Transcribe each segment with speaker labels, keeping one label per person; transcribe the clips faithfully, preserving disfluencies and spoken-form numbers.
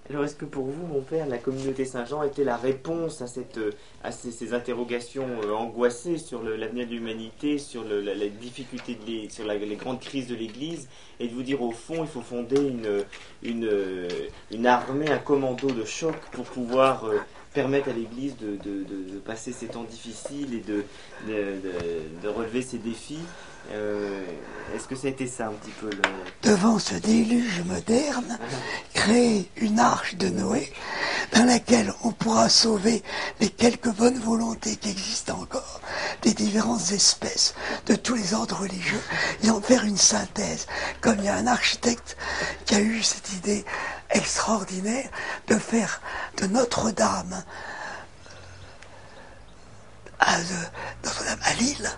Speaker 1: Alors, est-ce que pour vous, mon père, la communauté Saint-Jean était la réponse à, cette, à ces, ces interrogations euh, angoissées sur le- l'avenir de l'humanité, sur le- la, la difficulté, de l'É- sur la- les grandes crises de l'Église, et de vous dire, au fond, il faut fonder une, une, euh, une armée, un commando de choc pour pouvoir euh, permettre à l'Église de, de- de- de passer ces temps difficiles et de, de, de- de relever ces défis. Euh, est-ce que ça a été ça un petit peu le...
Speaker 2: Devant ce déluge moderne, créer une arche de Noé dans laquelle on pourra sauver les quelques bonnes volontés qui existent encore des différentes espèces de tous les ordres religieux et en faire une synthèse, comme il y a un architecte qui a eu cette idée extraordinaire de faire de Notre-Dame à, Notre-Dame à Lille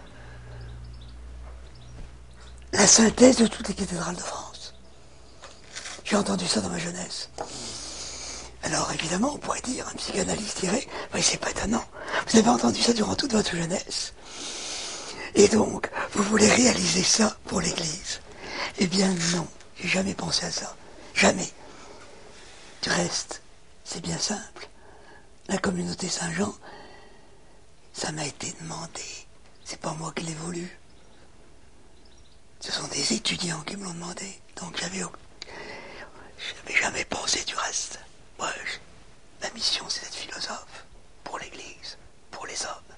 Speaker 2: la synthèse de toutes les cathédrales de France. J'ai entendu ça dans ma jeunesse. Alors évidemment, on pourrait dire, un psychanalyste dirait, mais c'est pas étonnant, vous avez entendu ça durant toute votre jeunesse. Et donc, vous voulez réaliser ça pour l'Église? Eh bien non, j'ai jamais pensé à ça. Jamais. Du reste, c'est bien simple. La communauté Saint-Jean, ça m'a été demandé. C'est pas moi qui l'ai voulu. Ce sont des étudiants qui me l'ont demandé. Donc j'avais, j'avais jamais pensé du reste. Moi, je, ma mission, c'est d'être philosophe pour l'Église, pour les hommes.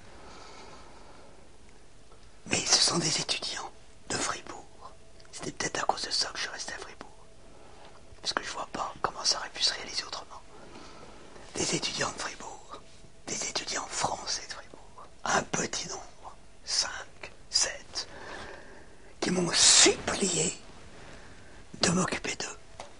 Speaker 2: Mais ce sont des étudiants de Fribourg. C'était peut-être à cause de ça que je suis resté à Fribourg. Parce que je vois pas comment ça aurait pu se réaliser autrement. Des étudiants de Fribourg, des étudiants français de Fribourg, un petit nombre, cinq, sept, qui m'ont supplié de m'occuper d'eux.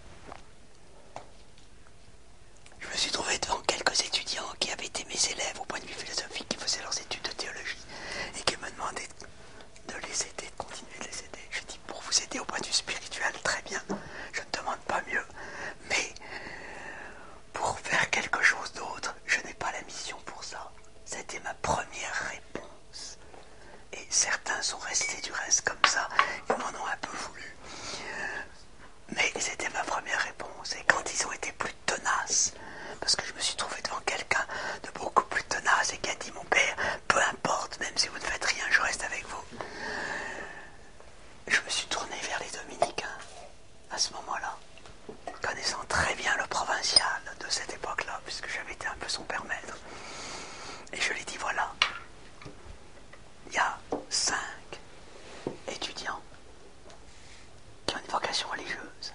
Speaker 2: Je me suis trouvé devant quelques étudiants qui avaient été mes élèves au point de vue philosophique, qui faisaient leurs études de théologie, et qui me demandaient de les aider, de continuer de les aider. Je dis, pour vous aider au point de vue spirituel, très bien, je ne demande pas mieux, mais pour faire quelque chose d'autre, je n'ai pas la mission pour ça. C'était ma première réponse. Et certains sont restés du reste comme ça, ils m'en ont un peu voulu. Mais c'était ma première réponse. Et quand ils ont été plus tenaces, parce que je me suis trouvé devant quelqu'un de beaucoup plus tenace et qui a dit, mon père, peu importe, même si vous ne faites rien, je reste avec vous. Je me suis tourné vers les dominicains à ce moment-là, connaissant très bien le provincial de cette époque-là, puisque j'avais été un peu son père maître. Et je lui ai dit, voilà, il y a cinq étudiants qui ont une vocation religieuse.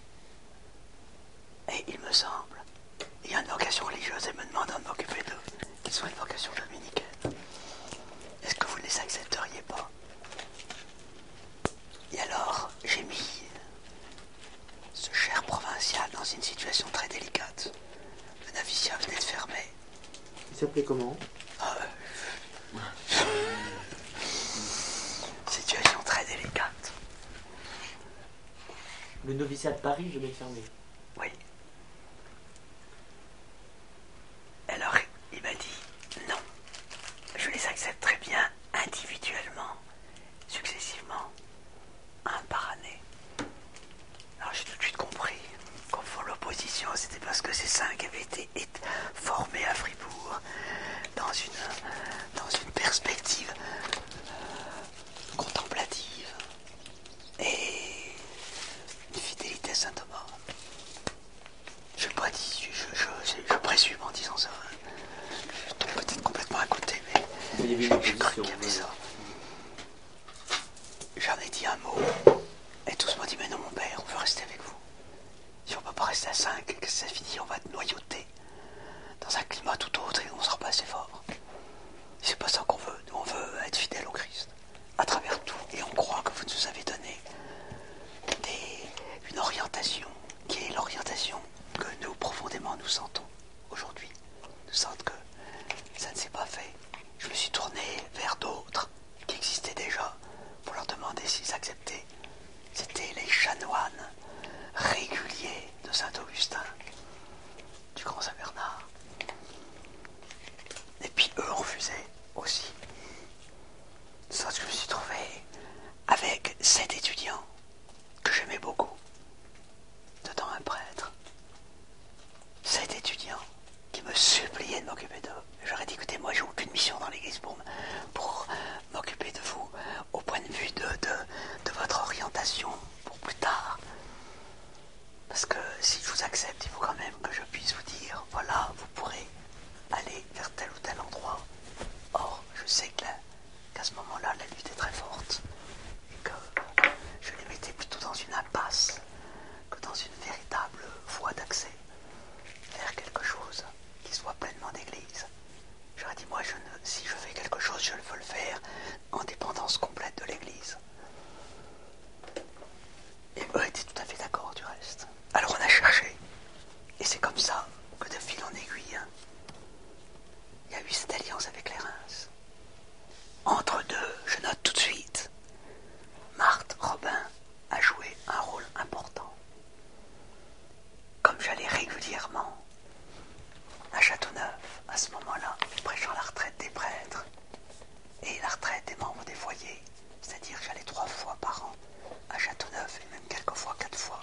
Speaker 2: Et il me semble, il y a une vocation religieuse et me demandant de m'occuper d'eux, qu'ils soient une vocation dominicaine. Est-ce que vous ne les accepteriez pas? Et alors, j'ai mis ce cher provincial dans une situation très délicate. Le noviciat venait de fermer.
Speaker 1: Il s'appelait comment?
Speaker 2: Ah, euh, situation très délicate.
Speaker 1: Le noviciat de Paris venait de fermer.
Speaker 2: Oui. Alors, il m'a dit, non, je les accepte très bien individuellement, successivement, un par année. Alors j'ai tout de suite compris qu'au fond l'opposition, c'était parce que ces cinq avaient été formés à Fribourg dans une, dans une perspective contemplative et une fidélité à saint Thomas. Je n'ai pas dit, je, je, je, je présume en disant ça. Je tombe peut-être complètement à côté, mais
Speaker 1: Il y avait une
Speaker 2: j'ai cru qu'il y avait ça. J'en ai dit un mot, et tous m'ont dit, mais non mon père, on veut rester avec vous. Si on ne peut pas rester à cinq, que ça finit, on va te noyauter dans un climat tout autre et on ne sera pas assez fort. C'est pas ça qu'on veut, nous on veut être fidèles au Christ, à travers tout, et on croit que vous nous avez donné des, une orientation, qui est l'orientation que nous profondément nous sentons aujourd'hui. Nous sentons que ça ne s'est pas fait. Je me suis tourné vers d'autres qui existaient déjà pour leur demander s'ils acceptaient. C'était les chanoines réguliers de Saint-Augustin, du Grand Saint-Bernard. Et puis eux refusaient aussi. Ça, je me suis trouvé avec sept étudiants que j'aimais beaucoup, dedans un prêtre. eux étaient tout à fait d'accord du reste. Alors on a cherché, et c'est comme ça que de fil en aiguille, il y a eu cette alliance avec les Reims. Entre deux, je note tout de suite, Marthe Robin a joué un rôle important. Comme j'allais régulièrement à Châteauneuf, à ce moment-là, prêchant la retraite des prêtres et la retraite des membres des foyers, c'est-à-dire que j'allais trois fois par an à Châteauneuf et même quelques fois, quatre fois.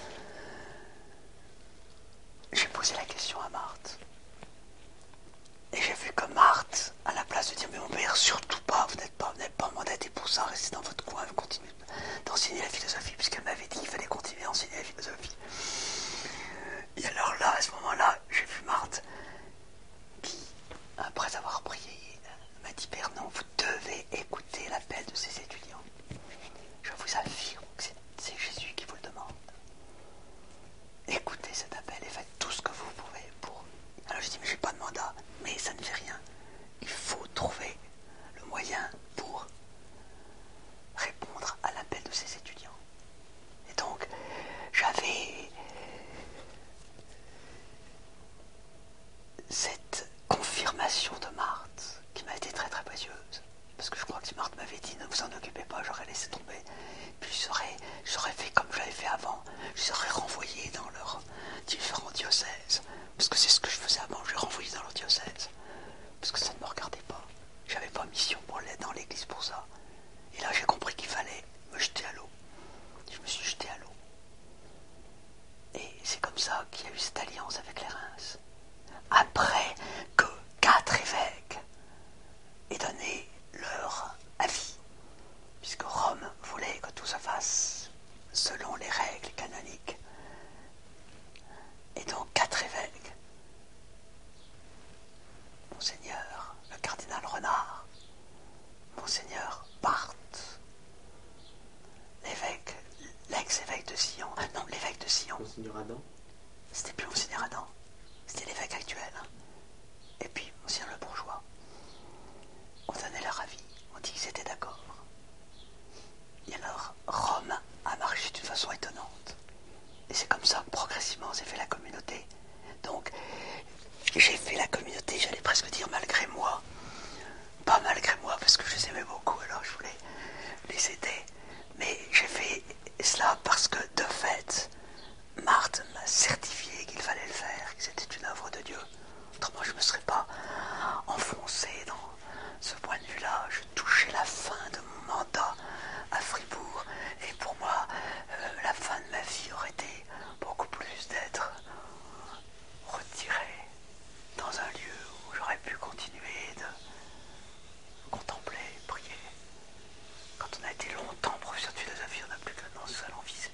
Speaker 2: J'ai posé la question à Marthe. Et j'ai vu que Marthe, à la place de dire « Mais mon père, surtout pas, vous n'êtes pas, vous n'êtes pas mandaté pour ça, restez dans votre coin, continuez d'enseigner la philosophie, puisqu'elle m'avait dit qu'il fallait continuer à enseigner la philosophie. » Et alors là, à ce moment-là, j'ai vu Marthe qui, après avoir prié, m'a dit « Père, non, vous devez écouter l'appel de ces étudiants. Je vous affirme que c'est, c'est Jésus qui vous le demande. Écoutez cet appel et faites tout ce que vous pouvez pour... » Alors je dis « Mais j'ai pas de mandat. » Mais ça ne fait rien. Il faut trouver le moyen pour répondre à l'appel de ces étudiants. Et donc, j'avais cette confirmation de Marthe qui m'a été très très précieuse. Parce que je crois que si Marthe m'avait dit « Ne vous en occupez pas », j'aurais laissé tomber. Puis j'aurais, j'aurais fait comme j'avais fait avant. Je les aurais renvoyés dans leurs différents diocèses. Parce que c'est ce que je faisais avant, je les renvoyais dans leur diocèse. Parce que ça ne me regardait pas. J'avais pas mission pour l'être dans l'église pour ça. Et là j'ai compris qu'il fallait me jeter à l'eau. Je me suis jeté à l'eau. Et c'est comme ça qu'il y a eu cette alliance avec les Reims. Après que quatre évêques aient donné leur avis, puisque Rome voulait que tout se fasse selon les règles canoniques. Et donc quatre évêques, Monseigneur le cardinal Renard, Monseigneur Barthes, l'évêque, l'ex-évêque de Sion, non, l'évêque de Sion.
Speaker 1: Monseigneur Adam.
Speaker 2: C'était plus Monseigneur Adam, c'était l'évêque actuel. Et puis Monseigneur le Bourgeois. On donnait leur avis, on dit qu'ils étaient d'accord. Et alors Rome a marché d'une façon étonnante. Et c'est comme ça que progressivement j'ai fait la communauté. Donc j'ai fait la communauté, j'allais presque dire malgré moi. Pas malgré moi parce que je les aimais beaucoup, alors je voulais les aider. Mais j'ai fait cela parce que de fait, Marthe m'a certifié qu'il fallait le faire, que c'était une œuvre de Dieu. Autrement je ne me serais pas enfoncé dans ce point de vue-là. Je touchais la fin de mon mandat à Fribourg. Et pour moi, euh, la fin de ma vie aurait été beaucoup plus d'être retiré dans un lieu où j'aurais pu continuer de contempler, prier. Quand on a été longtemps professeur de philosophie, on n'a plus que dans ce salon visé.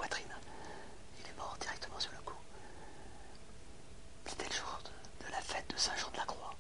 Speaker 2: poitrine. Il est mort directement sur le coup. C'était le jour de, de la fête de Saint Jean de la Croix.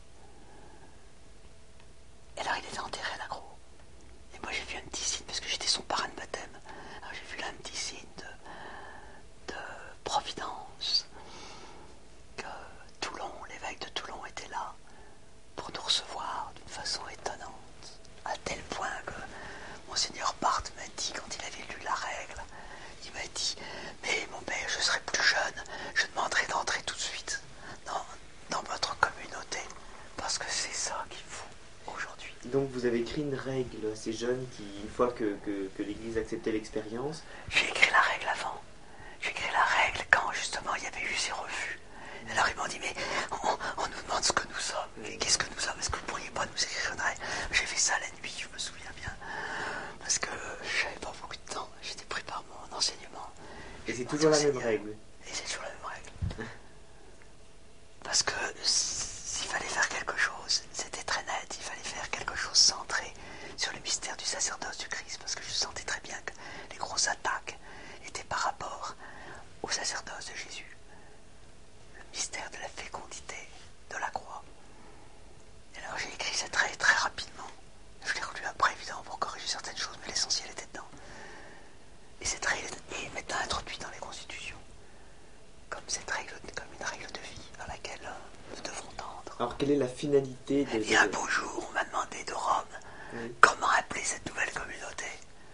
Speaker 2: Et alors il était enterré à la Croix. Et moi j'ai vu un petit signe, parce que j'étais son parrain de baptême. Alors j'ai vu là un petit signe de, de providence. Que Toulon, l'évêque de Toulon était là pour nous recevoir d'une façon étonnante. À tel point que Monseigneur Barthes m'a dit, quand il avait lu la règle, il m'a dit, mais mon père, je serai plus jeune, je demanderai d'entrer tout de suite dans, dans votre communauté, parce que c'est ça qu'il faut aujourd'hui.
Speaker 1: Donc vous avez écrit une règle assez jeune qui, une fois que, que, que l'Église acceptait l'expérience...
Speaker 2: J'ai écrit la règle avant. J'ai écrit la règle quand justement il y avait eu ces refus. Alors ils m'ont dit, mais on, on nous demande ce que nous sommes. Mais qu'est-ce que nous sommes? Est-ce que vous ne pourriez pas nous écrire une règle? J'ai fait ça la nuit, je me souviens bien. Parce que je n'avais pas beaucoup de temps. J'étais pris par mon enseignement.
Speaker 1: Et c'est toujours la même règle.
Speaker 2: Et c'est toujours la même règle. Parce que s'il fallait faire quelque chose, c'était très net. Il fallait faire quelque chose centré sur le mystère du sacerdoce du Christ. Parce que je sentais très bien que les grosses attaques étaient par rapport au sacerdoce de Jésus. Le mystère de la fécondité de la croix. Et alors j'ai écrit cette règle très rapidement. Je l'ai relu après, évidemment, pour corriger certaines choses, mais l'essentiel était dedans. Et cette règle est maintenant introduite dans les constitutions, comme, cette règle, comme une règle de vie dans laquelle euh, nous devons tendre.
Speaker 1: Alors quelle est la finalité de...
Speaker 2: Et un beau jour, on m'a demandé de Rome, oui. Comment appeler cette nouvelle communauté.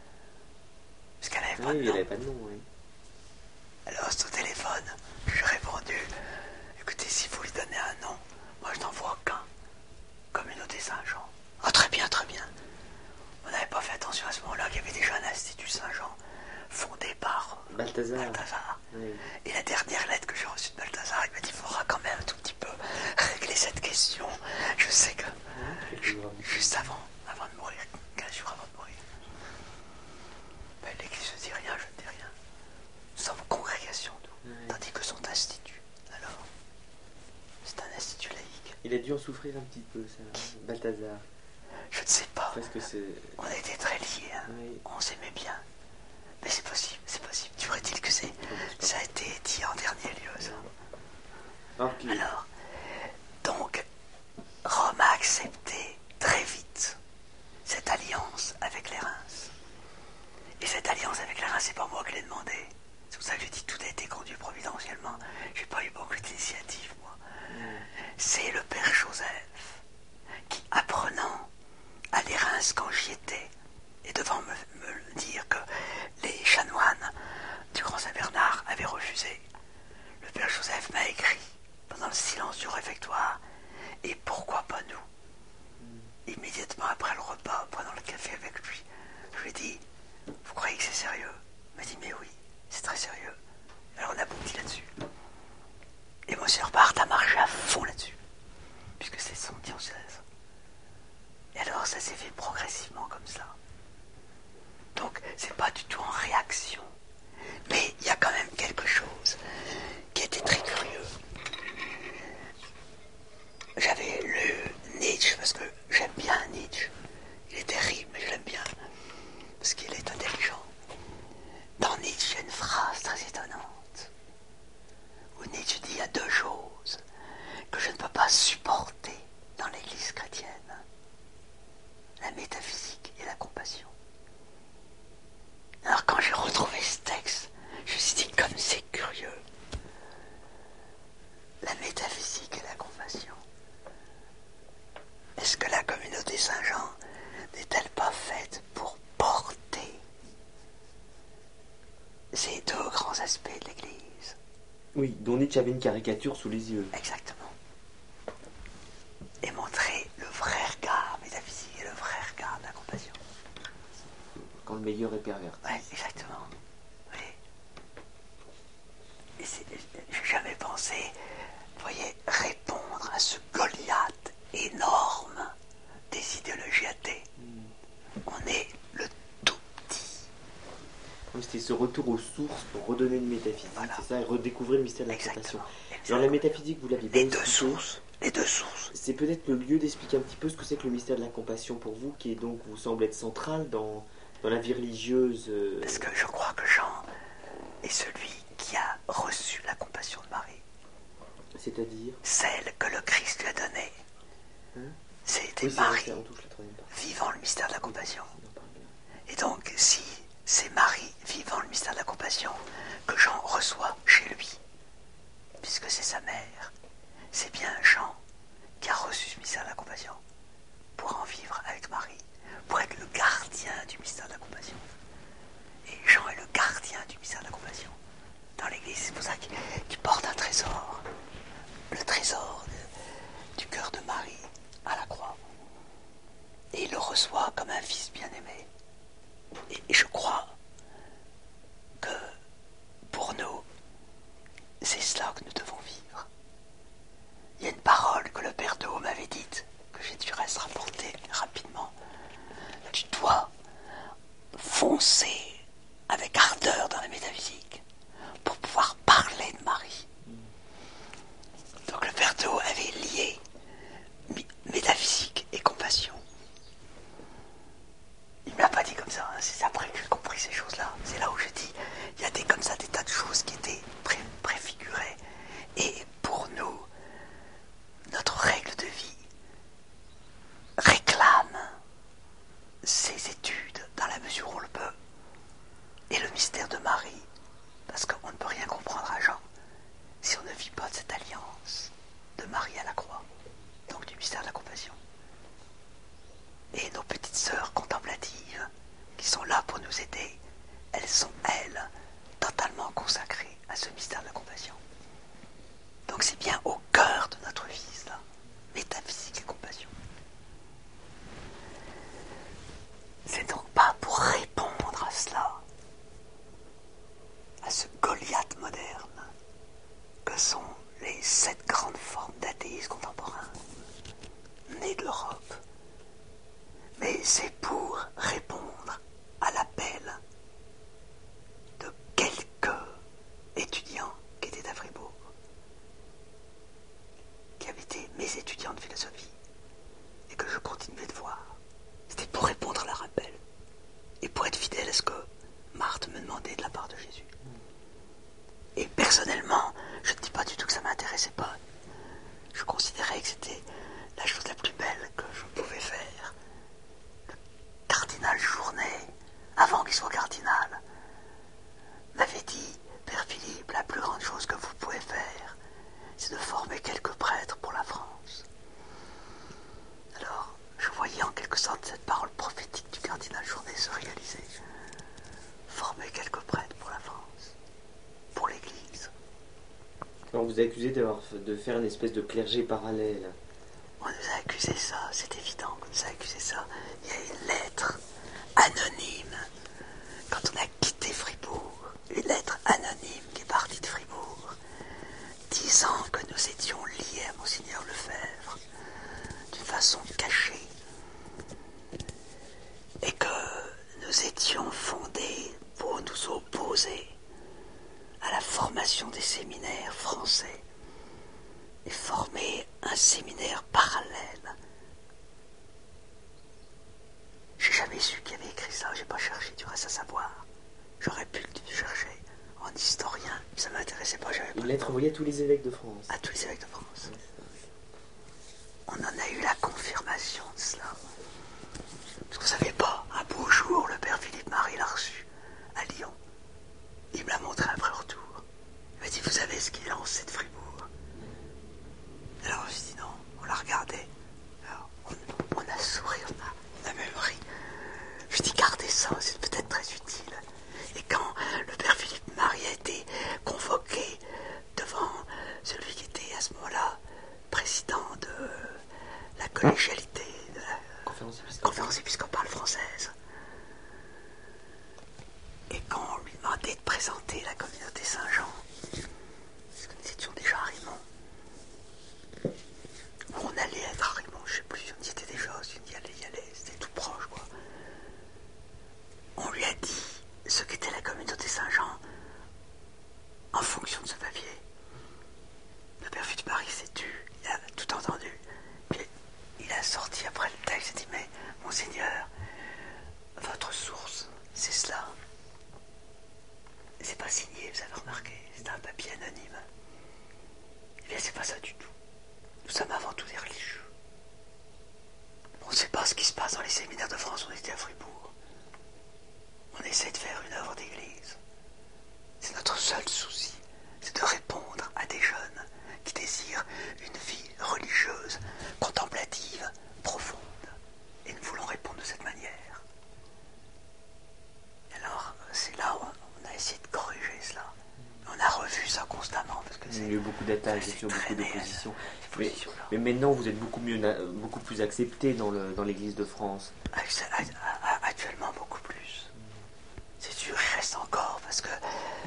Speaker 2: Parce qu'elle n'avait pas
Speaker 1: oui,
Speaker 2: de nom.
Speaker 1: Elle avait pas de nom, oui.
Speaker 2: Alors, au téléphone, j'ai répondu, écoutez, si vous lui donnez un nom, moi je n'en vois qu'un. Communauté Saint-Jean. Ah, très bien, très bien. On n'avait pas fait attention à ce moment-là qu'il y avait déjà un institut Saint-Jean fondé par
Speaker 1: Balthazar.
Speaker 2: Balthazar.
Speaker 1: Oui.
Speaker 2: Et la dernière lettre que j'ai reçue de Balthazar, il m'a dit, il faudra quand même un tout petit peu régler cette question. Je sais que oui, juste avant, avant de mourir, quinze jours avant de mourir, ben, l'Église ne dit rien, je ne dis rien. Nous sommes congrégation, nous, oui. Tandis que son institut, alors, c'est un institut laïque.
Speaker 1: Il a dû en souffrir un petit peu, ça, Balthazar.
Speaker 2: Je ne sais pas.
Speaker 1: Parce que c'est...
Speaker 2: On a été très liés, hein.
Speaker 1: Oui.
Speaker 2: On s'aimait bien. Mais c'est possible, c'est possible. Tu aurais-il que c'est... Ça a été dit en dernier lieu, ça.
Speaker 1: Okay.
Speaker 2: Alors, donc, Rome a accepté très vite cette alliance avec les Reims. Et cette alliance avec les Reims, c'est pas moi qui l'ai demandé. C'est pour ça que j'ai dit tout a été conduit providentiellement. J'ai pas eu beaucoup d'initiative, moi. Mm. C'est le père Joseph qui, apprenant à les Reims quand j'y étais, et devant me, me dire que les chanoines du Grand Saint-Bernard avaient refusé, le père Joseph m'a écrit pendant le silence du réfectoire, et pourquoi pas nous? Mm. Immédiatement après le repas, prenant le café avec lui, je lui ai dit, vous croyez que c'est sérieux? Il m'a dit, mais oui, c'est très sérieux. Alors on a abouti là-dessus. Et Monsieur Barthes a marché à fond là-dessus, puisque c'est son diocèse. Et alors ça s'est fait progressivement comme ça. Donc c'est pas du tout en réaction. Mais il y a quand même quelque chose qui était très curieux. J'avais lu Nietzsche, parce que j'aime bien Nietzsche. Il est terrible, mais je l'aime bien, parce qu'il est intelligent. Dans Nietzsche, il y a une phrase très étonnante, où Nietzsche dit, il y a deux choses que je ne peux pas supporter dans l'Église chrétienne. La métaphysique et la compassion. Alors quand j'ai retrouvé ce texte, je me suis dit, comme c'est curieux. La métaphysique et la compassion. Est-ce que la communauté Saint-Jean n'est-elle pas faite pour porter ces deux grands aspects de l'Église?
Speaker 1: Oui, dont Nietzsche avait une caricature sous les yeux.
Speaker 2: Exactement. Et montrer le vrai regard métaphysique et le vrai regard de la compassion.
Speaker 1: Quand le meilleur est pervers.
Speaker 2: Oui, exactement. Oui. Et c'est, j'ai jamais pensé, vous voyez, répondre à ce Goliath énorme des idéologies athées. Mm. On est le tout petit.
Speaker 1: C'était ce retour aux sources pour redonner une métaphysique, voilà. C'est ça, et redécouvrir le mystère de la création. Alors la métaphysique, vous l'aviez bien
Speaker 2: expliqué. Les deux sources. Les deux sources.
Speaker 1: C'est peut-être le lieu d'expliquer un petit peu ce que c'est que le mystère de la compassion pour vous, qui est donc, vous semble être central dans, dans la vie religieuse. Euh...
Speaker 2: Parce que je crois que Jean, est celui qui a reçu la compassion de Marie.
Speaker 1: C'est-à-dire
Speaker 2: celle que le Christ lui a donnée.
Speaker 1: Hein
Speaker 2: C'était
Speaker 1: oui,
Speaker 2: Marie,
Speaker 1: vrai, on touche la troisième partie.
Speaker 2: vivant le mystère de la compassion. Et donc, si c'est Marie, vivant le mystère de la compassion, que Jean reçoit chez lui, puisque c'est sa mère, c'est bien Jean qui a reçu ce mystère de la compassion pour en vivre avec Marie, pour être le gardien du mystère de la compassion. Et Jean est le gardien du mystère de la compassion dans l'Église. C'est pour ça qu'il, qu'il porte un trésor, le trésor de, du cœur de Marie à la croix. Et il le reçoit comme un fils bien-aimé. Et, et je crois que pour nous, c'est cela que nous devons vivre. Il y a une parole que le Père d'Eau m'avait dite, que j'ai du reste rapporter rapidement. Tu dois foncer avec ardeur dans la métaphysique pour pouvoir parler de Marie. Donc le Père d'Eau avait lié métaphysique et compassion. Il ne m'a pas dit comme ça, hein. C'est après que j'ai compris ces choses-là. C'est là où je dis, il y a des comme ça des tas de choses qui étaient pré- préfigurées. Et pour nous, notre règle de vie réclame ces études dans la mesure où on le peut. Et le mystère de Marie, parce qu'on ne peut rien comprendre à Jean si on ne vit pas de cette alliance de Marie à la croix, donc du mystère de la compassion. Et nos petites sœurs contemplatives, qui sont là pour nous aider, elles sont, elles, totalement consacrées à ce mystère de la compassion. Donc c'est bien au cœur de notre vie, cela, métaphysique et compassion. C'est donc pas pour répondre à cela, à ce Goliath moderne, que sont les sept grandes formes d'athéisme contemporain, nées de l'Europe. Mais c'est pour répondre à l'appel de quelques étudiants qui étaient à Fribourg, qui avaient été mes étudiants de philosophie, et que je continuais de voir. C'était pour répondre à leur appel, et pour être fidèle à ce que Marthe me demandait de la part de Jésus. Et personnellement, je ne dis pas du tout que ça ne m'intéressait pas. Je considérais que c'était la chose la plus belle que je pouvais faire. Le cardinal Journet, avant qu'il soit cardinal, m'avait dit, Père Philippe, la plus grande chose que vous pouvez faire, c'est de former quelques prêtres pour la France. Alors, je voyais en quelque sorte cette parole prophétique du cardinal Journet se réaliser. Former quelques prêtres pour la France, pour l'Église.
Speaker 1: Alors, on vous a accusé d'avoir, de faire une espèce de clergé parallèle.
Speaker 2: On nous a accusé ça, c'est évident qu'on nous a accusé ça. Il y a une lettre anonyme, quand on a quitté Fribourg, une lettre anonyme qui est partie de Fribourg, disant que nous étions liés à Monseigneur Lefebvre, d'une façon cachée, et que nous étions fondés pour nous opposer à la formation des séminaires français et former un séminaire parallèle. J'ai jamais su qui avait écrit ça, j'ai pas cherché du reste à savoir. J'aurais pu le chercher en historien, ça m'intéressait pas, j'avais pas.
Speaker 1: Une lettre envoyée à tous les évêques de France.
Speaker 2: À tous les évêques de France. On en a eu la confirmation de cela. Parce qu'on ne savait pas, un beau jour, le Père Philippe Marie l'a reçu à Lyon. Il me l'a montré après retour. Il m'a dit, vous savez ce qu'il est lancé de Fribourg? Alors je dit non, on l'a regardé. Alors, on, on a souri, on a, on a même ri. Je dis, gardez ça, c'est peut-être très utile. Et quand le Père Philippe Marie a été convoqué devant celui qui était à ce moment-là président de la collégialité de la
Speaker 1: Conférence épiscopale,
Speaker 2: conférence épiscopale française, et quand on lui demandait de présenter la communauté Saint-Jean, parce que nous étions déjà à Rimont, où on allait être à Rimont, je ne sais plus, on y était déjà, si on y allait, y allait, c'était tout proche, quoi. On lui a dit ce qu'était la communauté Saint-Jean en fonction de ce papier. Le Père Philippe Marie s'est tu, il a tout entendu. Puis il a sorti après le texte et dit, mais Monseigneur, votre source, c'est cela. C'est pas signé, un papier anonyme. Eh bien, c'est pas ça du tout. Nous sommes avant tout des religieux. On ne sait pas ce qui se passe dans les séminaires de France, on était à Fribourg. On essaie de faire une œuvre d'église. C'est notre seul souci, c'est de répondre à des jeunes qui désirent une vie religieuse, contemplative, profonde. Et nous voulons répondre de cette manière. Alors, c'est là où on a essayé de corriger cela. On a revu ça constamment. Parce que
Speaker 1: il y a eu beaucoup d'attaques,
Speaker 2: c'est
Speaker 1: sur beaucoup
Speaker 2: traîné,
Speaker 1: d'oppositions.
Speaker 2: euh,
Speaker 1: Mais, mais maintenant, vous êtes beaucoup, mieux, beaucoup plus accepté dans, le, dans l'Église de France.
Speaker 2: Actuellement, beaucoup plus. C'est sûr, il reste encore parce que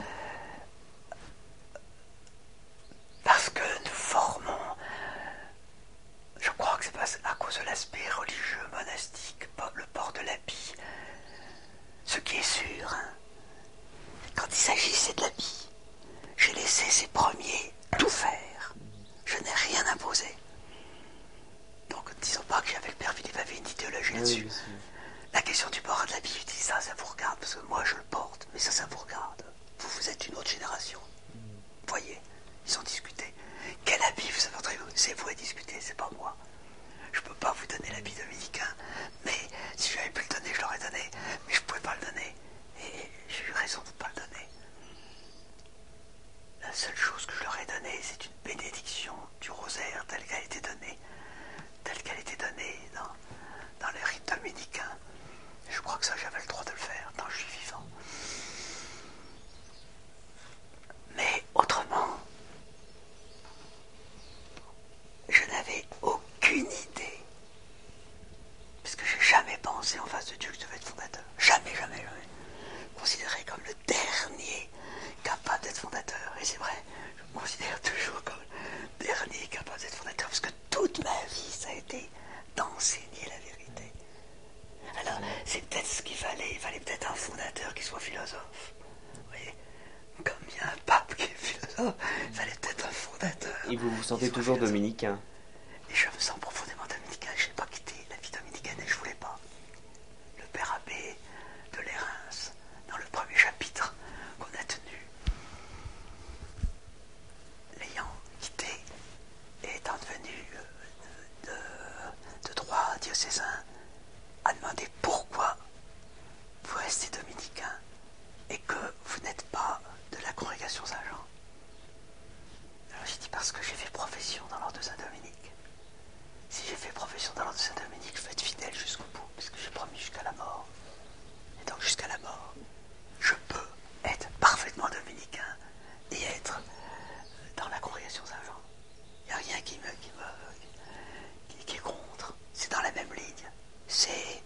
Speaker 2: parce que nous formons, je crois que c'est pas à cause de l'aspect religieux, monastique, le port de l'habit. Ce qui est sûr, hein, quand il s'agissait de l'habit, j'ai laissé ces premiers tout faire. Je n'ai rien imposé. Donc, disons pas que j'avais le père Philippe avait une idéologie là-dessus.
Speaker 1: Oui,
Speaker 2: la question du port de l'habit, je dis ça, ça vous regarde, parce que moi je le porte, mais ça, ça vous regarde. Vous, vous êtes une autre génération. Vous voyez, ils ont discuté. Quel habit vous avez entendu? C'est vous à discuter, c'est pas moi. Je peux pas vous donner l'habit dominicain, mais si j'avais pu le donner, je l'aurais donné. Mais je pouvais pas le donner. Et j'ai eu raison de ne pas le donner. La seule chose que je leur ai donnée, c'est une bénédiction du rosaire telle qu'elle a été donnée, telle qu'elle était donnée dans, dans les rites dominicains. Et je crois que ça, j'avais le droit de le faire tant que je suis vivant. Mais autrement, je n'avais aucune idée, parce que j'ai jamais pensé en face de Dieu que je devais être fondateur. Jamais, jamais, jamais. Considéré comme le dernier capable d'être fondateur. Et c'est vrai, je me considère toujours comme le dernier capable d'être fondateur, parce que toute ma vie, ça a été d'enseigner la vérité. Alors, c'est peut-être ce qu'il fallait. Il fallait peut-être un fondateur qui soit philosophe. Vous voyez, comme il y a un pape qui est philosophe, il fallait peut-être un fondateur.
Speaker 1: Et vous vous sentez toujours philosophe. Dominicain?
Speaker 2: Et je me sens profondément dominicain. Je n'ai pas quitté la vie dominicaine et je ne voulais pas. Le père abbé de Lérins, dans le premier chapitre qu'on a tenu, l'ayant quitté et étant devenu de, de, de droit diocésain, a demandé pourquoi vous restez dominicain et que vous n'êtes pas de la congrégation Saint-Jean. Alors j'ai dit parce que j'ai fait profession dans l'ordre de Saint-Dominique. Si j'ai fait profession dans l'ordre de Saint-Dominique, je vais être fidèle jusqu'au bout, parce que j'ai promis jusqu'à la mort. Et donc jusqu'à la mort, je peux être parfaitement dominicain et être dans la congrégation Saint-Jean. Il n'y a rien qui me, qui, me, qui, qui est contre. C'est dans la même ligne. C'est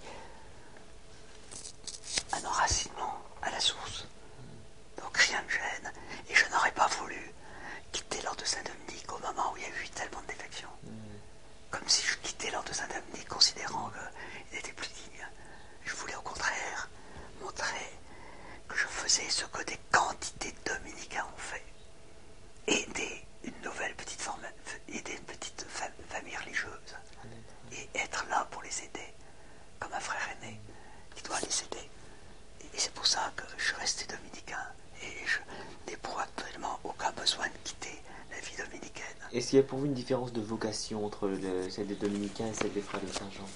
Speaker 2: un enracinement à la source. Donc rien ne me gêne. Et je n'aurais pas voulu quitter l'ordre de Saint-Dominique au moment où il y a eu tellement de défections. Comme si je quittais l'ordre de Saint-Dominique considérant qu'il était plus digne. Je voulais au contraire montrer que je faisais ce que des quantités de dominicains ont fait. Aider une nouvelle petite forme, aider une petite fam- famille religieuse. Et être là pour les aider, comme un frère aîné qui doit les aider. Et c'est pour ça que je suis resté dominicain. Et je n'éprouve actuellement aucun besoin de quitter la vie dominicaine.
Speaker 1: Est-ce qu'il y a pour vous une différence de vocation entre le, celle des dominicains et celle des frères de Saint-Jean?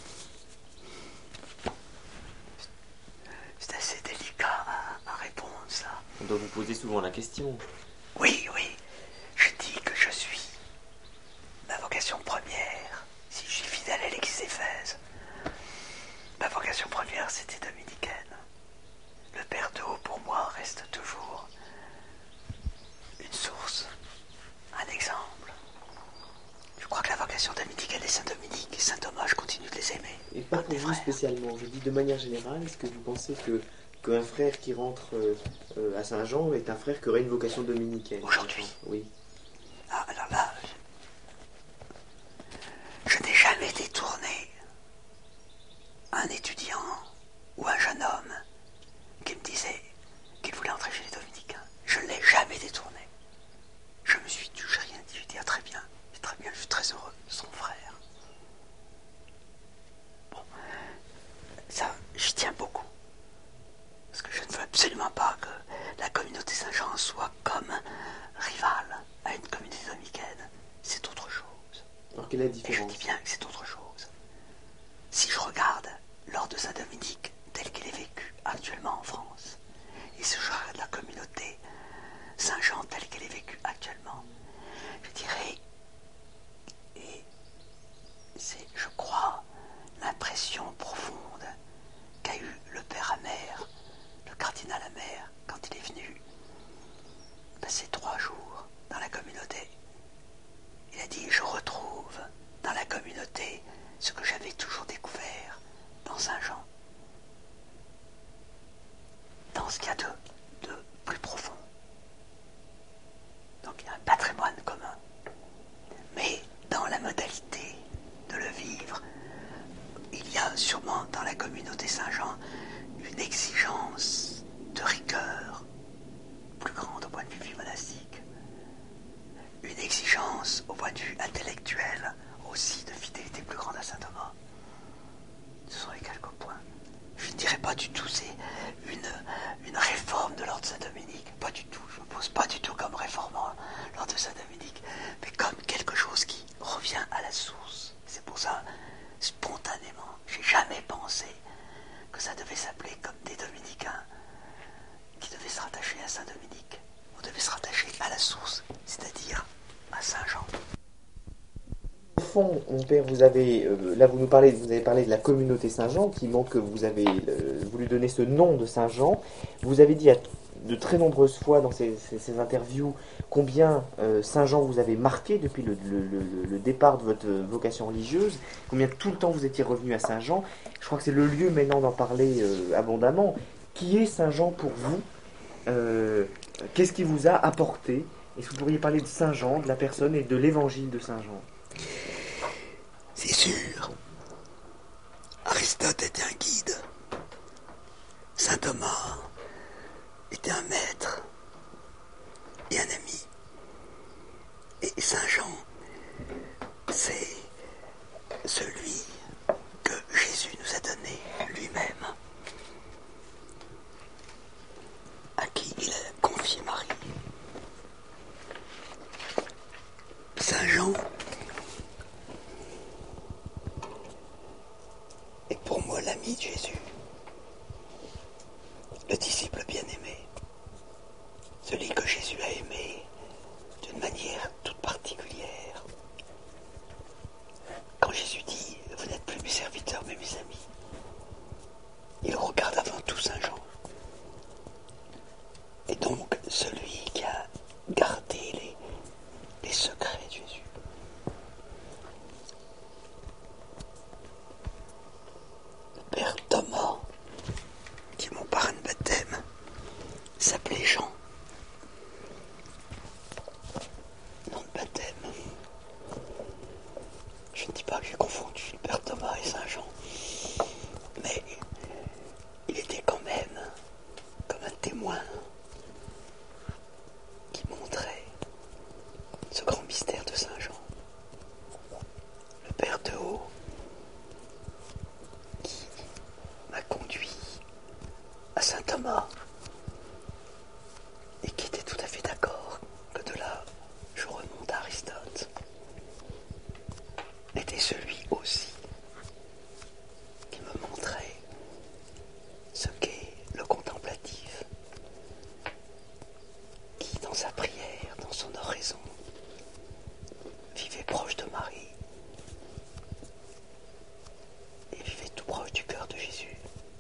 Speaker 2: C'est assez délicat à, à répondre, ça.
Speaker 1: On doit vous poser souvent la question.
Speaker 2: Oui, oui. Je dis que je suis ma vocation première, si je suis fidèle à l'Église d'Éphèse. Ma vocation première, c'était dominicaine. Le Père d'eau, pour moi, reste toujours une source, un exemple. Je crois que la vocation dominicaine est Saint-Dominique et Saint-Thomas, je continue de les aimer.
Speaker 1: Et pas pour vous spécialement, je dis de manière générale, est-ce que vous pensez que qu'un frère qui rentre euh, à Saint-Jean est un frère qui aurait une vocation dominicaine?
Speaker 2: Aujourd'hui?
Speaker 1: Oui.
Speaker 2: Ah, alors là, je, je n'ai jamais détourné un étudiant ou un jeune homme qui me disait qu'il voulait entrer chez les dominicains. Je ne l'ai jamais détourné. Je me suis dit, je n'ai rien dit, je dis ah, très bien, très bien, je suis très heureux, son frère. Bon, ça, j'y tiens beaucoup. Parce que je ne veux absolument pas que la communauté Saint-Jean soit comme
Speaker 1: quelle est la
Speaker 2: Et je
Speaker 1: différence?
Speaker 2: dis bien que c'est autre chose. Si je regarde l'ordre de Saint-Dominique tel qu'il est vécu actuellement en France, et si je regarde la communauté Saint-Jean telle qu'elle est vécue actuellement, je dirais, et c'est, je crois, l'impression profonde qu'a eu le père Amer, le cardinal Amer, quand il est venu passer trois jours dans la communauté. Il a dit, je retrouve dans la communauté ce que j'avais toujours découvert dans Saint-Jean, dans ce qu'il y a de, de plus profond. Donc il y a un patrimoine commun. Mais dans la modalité de le vivre, il y a sûrement dans la communauté Saint-Jean une exigence de rigueur plus grande au point de vue monastique, une exigence au point de vue intellectuel aussi de fidélité plus grande à saint Thomas. Ce sont les quelques points. Je ne dirais pas du tout c'est une, une réforme de l'ordre de Saint-Dominique, pas du tout, je ne me pose pas du tout comme réformant l'ordre de Saint-Dominique, mais comme quelque chose qui revient à la source. C'est pour ça, spontanément, j'ai jamais pensé que ça devait s'appeler comme des dominicains qui devaient se rattacher à Saint-Dominique. On devait se rattacher à la source, c'est-à-dire à Saint-Jean.
Speaker 1: Au fond, mon père, vous avez, euh, là vous nous parlez, vous avez parlé de la communauté Saint-Jean, qui montre que vous avez euh, voulu donner ce nom de Saint-Jean. Vous avez dit à de très nombreuses fois dans ces, ces, ces interviews combien euh, Saint-Jean vous avait marqué depuis le, le, le, le départ de votre vocation religieuse, combien tout le temps vous étiez revenu à Saint-Jean. Je crois que c'est le lieu maintenant d'en parler euh, abondamment. Qui est Saint-Jean pour vous? euh, Qu'est-ce qui vous a apporté? Est-ce que vous pourriez parler de Saint-Jean, de la personne et de l'évangile de Saint-Jean?
Speaker 2: C'est sûr. Aristote était un guide. Saint Thomas était un maître et un ami. Et Saint Jean, c'est celui que Jésus nous a donné lui-même, à qui il a confié Marie. Saint Jean est pour moi l'ami de Jésus, le disciple bien-aimé, celui que Jésus a aimé d'une manière toute particulière. Quand Jésus dit « Vous n'êtes plus mes serviteurs mais mes amis », il regarde avant tout Saint Jean. Et donc celui qui a gardé les, les secrets de Jésus. Le père Thomas, qui est mon parrain de baptême, s'appelait Jean. Nom de baptême. Je ne dis pas que j'ai confondu le père Thomas et Saint Jean, mais il était quand même comme un témoin qui montrait ce grand mystère de Saint Jean. Le père de haut qui m'a conduit à Saint Thomas et qui était tout à fait d'accord que de là je remonte à Aristote, était celui aussi qui me montrait ce qu'est le contemplatif, qui dans sa prière, dans son oraison, vivait proche de Marie et vivait tout proche du cœur de Jésus.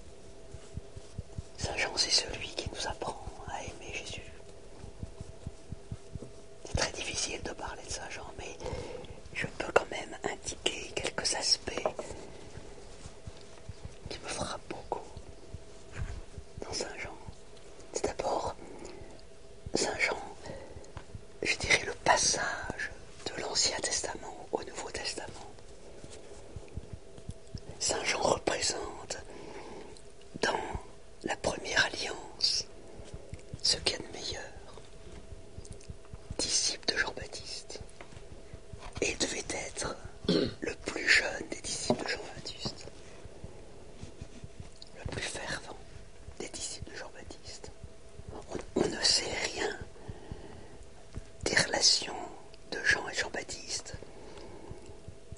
Speaker 2: Saint Jean, c'est celui qui nous apprend à aimer Jésus. C'est très difficile de parler de Saint Jean, mais je peux quand même indiquer quelques aspects qui me frappent beaucoup dans Saint Jean. C'est d'abord Saint Jean, je dirais le passage de l'Ancien Testament au Nouveau Testament. Saint Jean représente dans la première alliance ce qu'il y a de meilleur. Disciple de Jean-Baptiste. Et il devait être le plus jeune des disciples de Jean-Baptiste. Le plus fervent des disciples de Jean-Baptiste. On, on ne sait rien des relations de Jean et Jean-Baptiste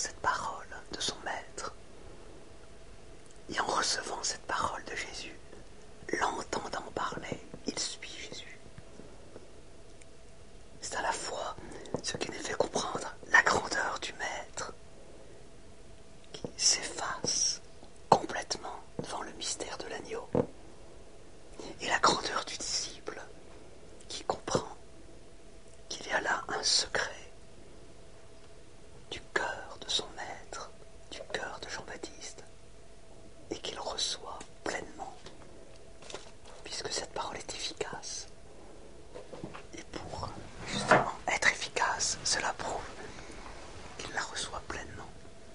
Speaker 2: cette parole de son maître, et en recevant cette parole de Jésus, l'entendant parler, il suit Jésus. C'est à la fois ce qui nous fait comprendre la grandeur du maître, qui s'efface complètement devant le mystère de l'agneau, et la grandeur du disciple, qui comprend qu'il y a là un secret du cœur de son maître, du cœur de Jean-Baptiste, et qu'il reçoit pleinement, puisque cette parole est efficace. Et pour justement être efficace, cela prouve qu'il la reçoit pleinement.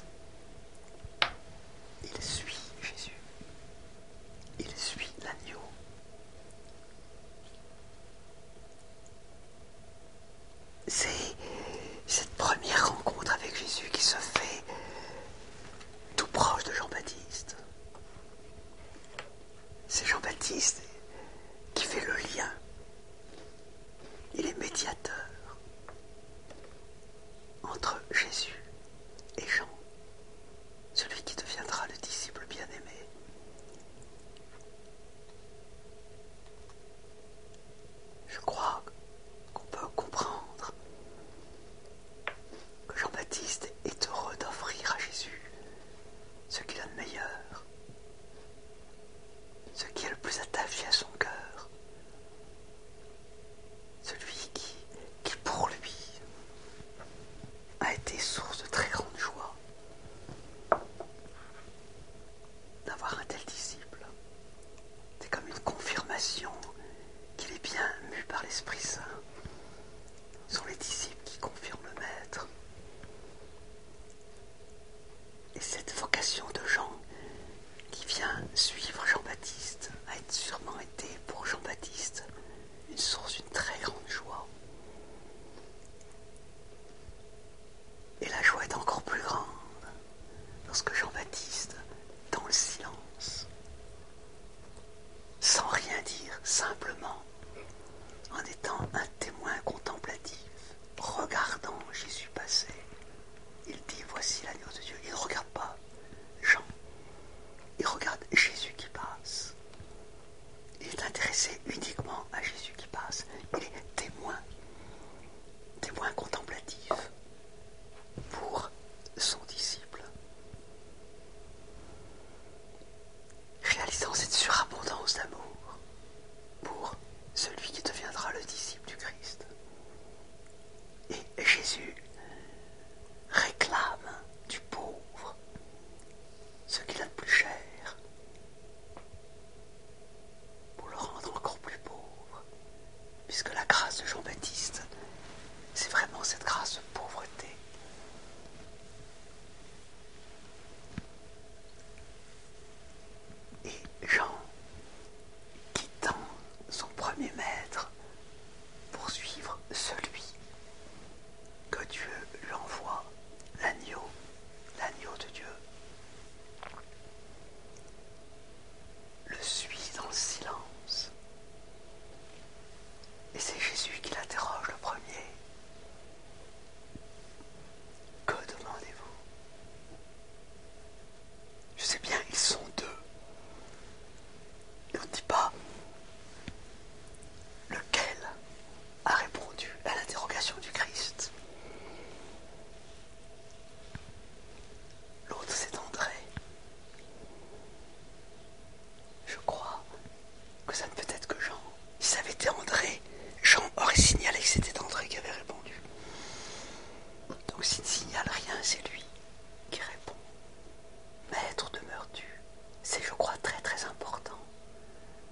Speaker 2: Il suit Jésus. Il suit l'agneau. C'est cette première rencontre avec Jésus qui se fait tout proche de Jean-Baptiste. C'est Jean-Baptiste qui fait le lien. Il est médiateur entre Jésus et Jean, celui qui deviendra le disciple bien-aimé. Je crois qu'on peut comprendre que Jean-Baptiste est heureux d'offrir à Jésus ce qu'il a de meilleur, ce qui est le plus attaché à son cœur, celui qui, qui pour lui a été source de très grande joie d'avoir un tel disciple. C'est comme une confirmation qu'il est bien mu par l'Esprit Saint. Ce sont les disciples qui confirment le Maître. Et cette vocation de Jean qui vient suivre Jean-Baptiste a sûrement été pour Jean-Baptiste une source d'une très grande joie. Et la joie est encore plus grande lorsque Jean-Baptiste, dans le silence, sans rien dire, simplement, en étant un témoin contemplatif, regardant Jésus passer, il dit « Voici l'agneau de Dieu ». Il ne regarde pas Jean, il regarde Jésus qui passe. Il est intéressé uniquement à Jésus qui passe. Il est témoin, témoin contemplatif pour son disciple. Réalisant cette surabondance d'amour pour celui qui deviendra le disciple du Christ. Et Jésus réclame du pauvre ce qu'il a de plus cher pour le rendre encore plus pauvre, puisque la grâce de Jean-Baptiste, c'est vraiment cette grâce de pauvreté. Et Jean, quittant son premier maître pour suivre celui que Dieu lui envoie, l'agneau, l'agneau de Dieu, le suit dans le silence. Et c'est Jésus qui l'interroge le premier. Que demandez-vous? Je sais bien, ils sont deux. Et on ne dit pas lequel a répondu à l'interrogation du Christ. L'autre, c'est André. Je crois que ça ne peut être que Jean. Si ça avait été André, Jean aurait signalé que c'était André qui avait répondu. Donc s'il ne signale rien, c'est lui qui répond. Maître, demeures-tu? C'est, je crois, très très important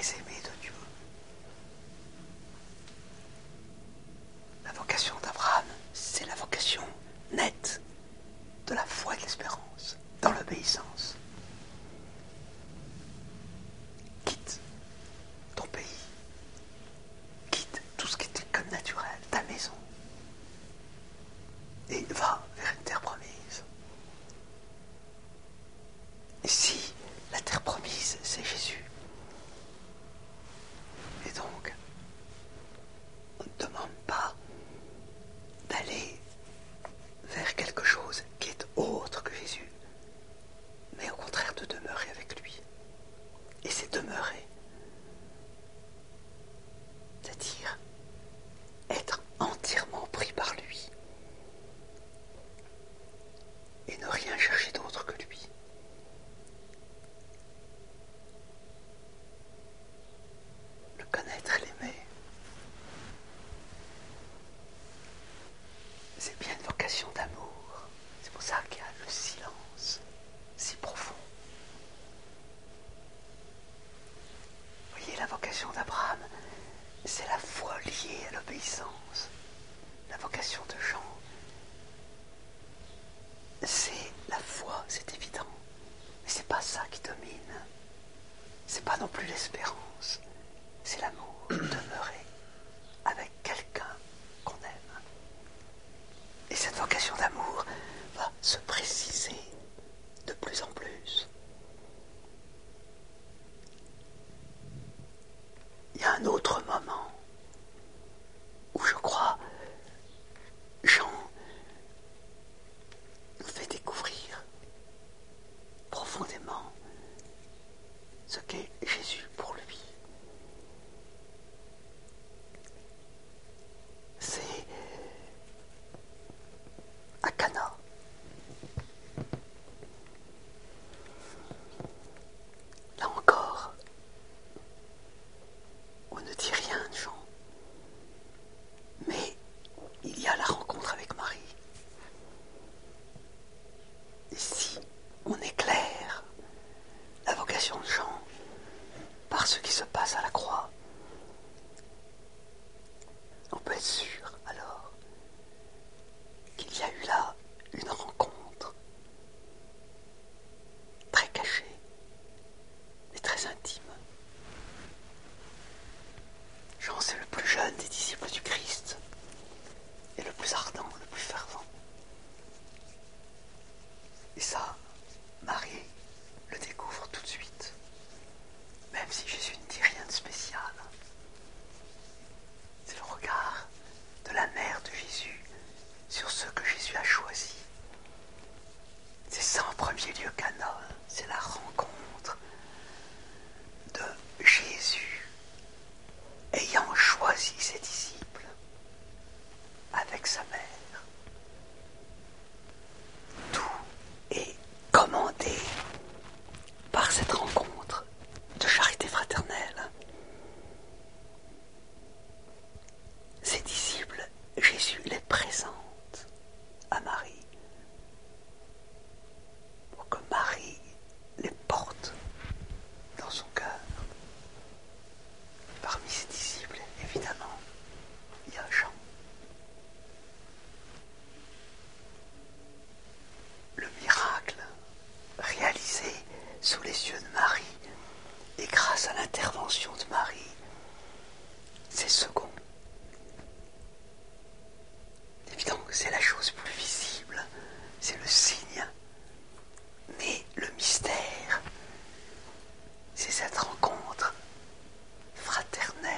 Speaker 2: très aimé de Dieu. La vocation d'Abraham, c'est la vocation nette de la foi et de l'espérance, dans l'obéissance. Quitte ton pays, quitte tout ce qui était comme naturel, ta maison, et va vers une terre promise. Et si la terre promise, c'est Jésus, et donc, on ne demande pas d'aller vers quelque chose qui est autre que Jésus, mais au contraire de demeurer avec lui. Et c'est demeurer, c'est-à-dire être entièrement pris par lui et ne rien chercher d'autre que lui. Le connaître et l'aimer, c'est bien une vocation d'amour. C'est pour ça qu'il y a le silence si profond. Vous voyez, la vocation d'Abraham, c'est la foi liée à l'obéissance. La vocation de Jean, c'est la foi, c'est évident. Mais c'est pas ça qui domine. C'est pas non plus l'espérance. C'est l'amour, demeurer avec quelqu'un qu'on aime. Et cette vocation d'amour va se préciser de plus en plus. Il y a un autre moment où je crois Jean nous fait découvrir profondément ce qu'est Jésus pour lui. C'est à Cana. Là encore, on ne dit rien de Jean, mais il y a la rencontre avec Marie. Et si on éclaire la vocation de Jean par ce qui se passe à la croix, on peut être sûr alors qu'il y a eu là une rencontre très cachée et très intime. Jean, c'est le plus jeune des disciples du Christ et le plus ardent, le plus fervent. Et ça, Marie le découvre tout de suite, même si Jésus ne dit rien de spécial. C'est le regard de la mère de Jésus sur ceux que Jésus a choisis. C'est ça en premier lieu Cana, c'est la rencontre de Jésus ayant choisi ses disciples avec sa mère. Tout est commandé par cette rencontre de charité fraternelle. Ses disciples, Jésus les présente à Marie pour que Marie les porte dans son cœur. Parmi ses disciples, évidemment, il y a Jean. Le miracle réalisé sous les yeux de Marie et grâce à l'intervention de Marie, c'est second. Évidemment que c'est la chose plus visible, c'est le signe. Mais le mystère, c'est cette rencontre fraternelle.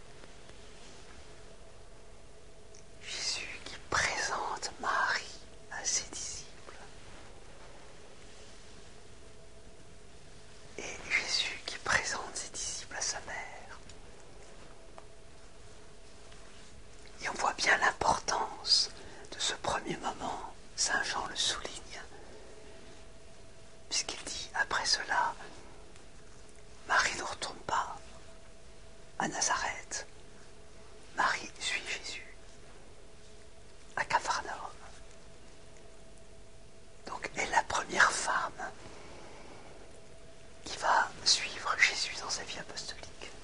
Speaker 2: Jésus qui présente Marie à ses disciples. Et Jésus qui présente ses disciples à sa mère. Et on voit bien l'importance de ce premier moment. Saint Jean le souligne, puisqu'il dit, après cela, Marie ne retourne pas à Nazareth. Marie suit Jésus à Capharnaüm. Donc, elle est la première femme qui va suivre Jésus dans sa vie apostolique.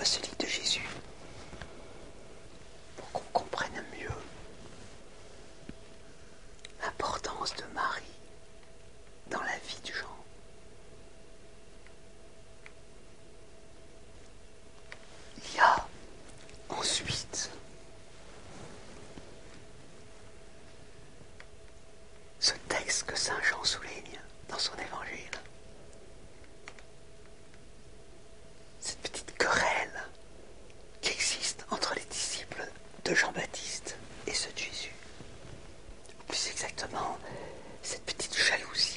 Speaker 2: apostolique de Jésus, pour qu'on comprenne mieux l'importance de Marie dans la vie de Jean. Il y a ensuite ce texte que saint Jean souligne dans son évangile. Cette petite querelle qui existe entre les disciples de Jean-Baptiste et ceux de Jésus. Ou plus exactement, cette petite jalousie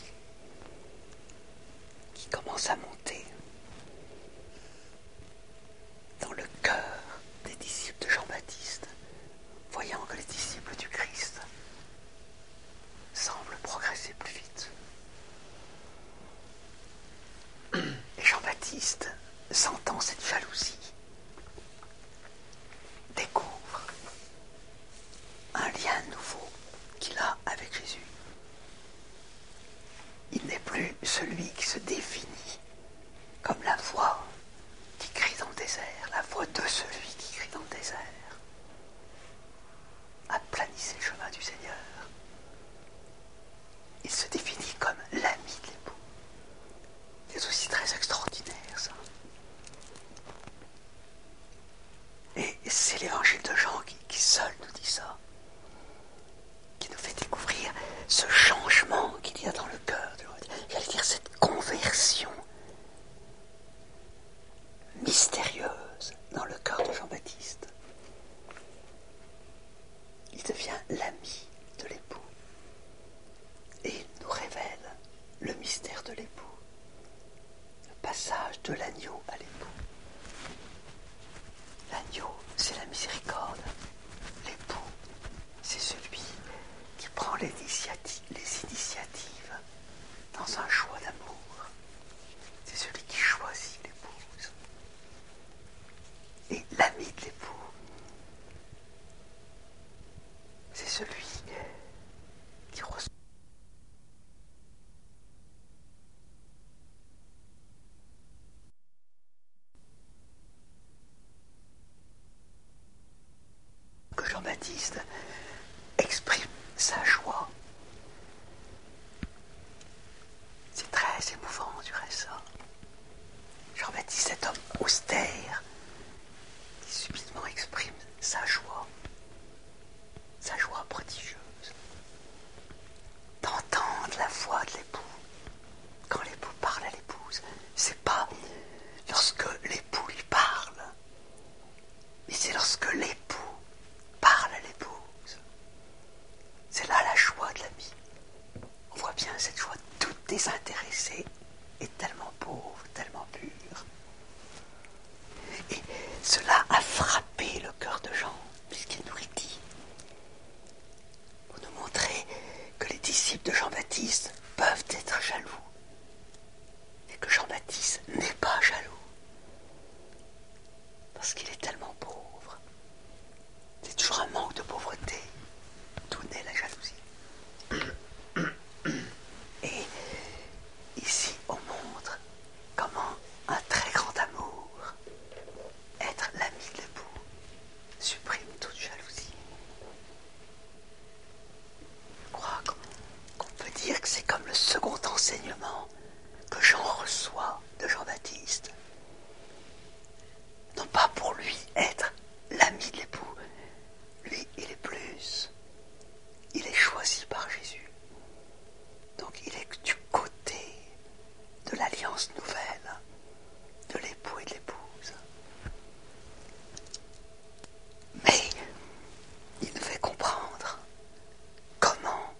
Speaker 2: qui commence à monter dans le cœur des disciples de Jean-Baptiste, voyant que les disciples du Christ semblent progresser plus vite. Et Jean-Baptiste, sentant cette jalousie, découvre un lien nouveau qu'il a avec Jésus. Il n'est plus celui qui se définit comme la voix qui crie dans le désert, la voix de celui qui crie dans le désert. Aplanissez le chemin du Seigneur. Il se définit comme l'ami de l'époux. C'est aussi très extraordinaire, ça. Et c'est l'évangile de Jean qui, qui seul nous dit ça, qui nous fait découvrir ce changement qu'il y a dans le cœur de l'autre. J'allais dire cette conversion mystérieuse dans le cœur de Jean-Baptiste. Il devient l'ami de l'époux. Et il nous révèle le mystère de l'époux. Le passage de l'agneau à l'époux. L'agneau, c'est la miséricorde. L'époux, c'est celui qui prend les initiatives, les initiatives dans un choix d'amour. C'est celui qui choisit l'épouse. Et l'ami de l'époux, c'est celui qui reçoit. Que Jean-Baptiste exprime sa joie. C'est très émouvant, je dirais ça. Jean-Baptiste, cet homme austère, qui subitement exprime sa joie, sa joie prodigieuse, d'entendre la voix de l'époux. Quand l'époux parle à l'épouse, c'est pas lorsque l'époux lui parle, mais c'est lorsque l'époux parle à l'épouse. C'est là la joie de l'ami. On voit bien cette joie toute désintéressée et tellement pauvre, tellement pure. Et cela a frappé le cœur de Jean, puisqu'il nous dit, pour nous montrer que les disciples de Jean-Baptiste peuvent être jaloux, et que Jean-Baptiste n'est pas jaloux, parce qu'il est tellement pauvre. C'est toujours un manque de pauvreté, d'où naît la jalousie. Et ici, on montre comment un très grand amour, être l'ami de l'époux, supprime toute jalousie. Je crois qu'on peut dire que c'est comme le second enseignement que Jean reçoit de Jean-Baptiste. Non pas pour lui être l'ami de l'époux, lui il est plus, il est choisi par Jésus. Donc il est du côté de l'alliance nouvelle, de l'époux et de l'épouse. Mais il nous fait comprendre comment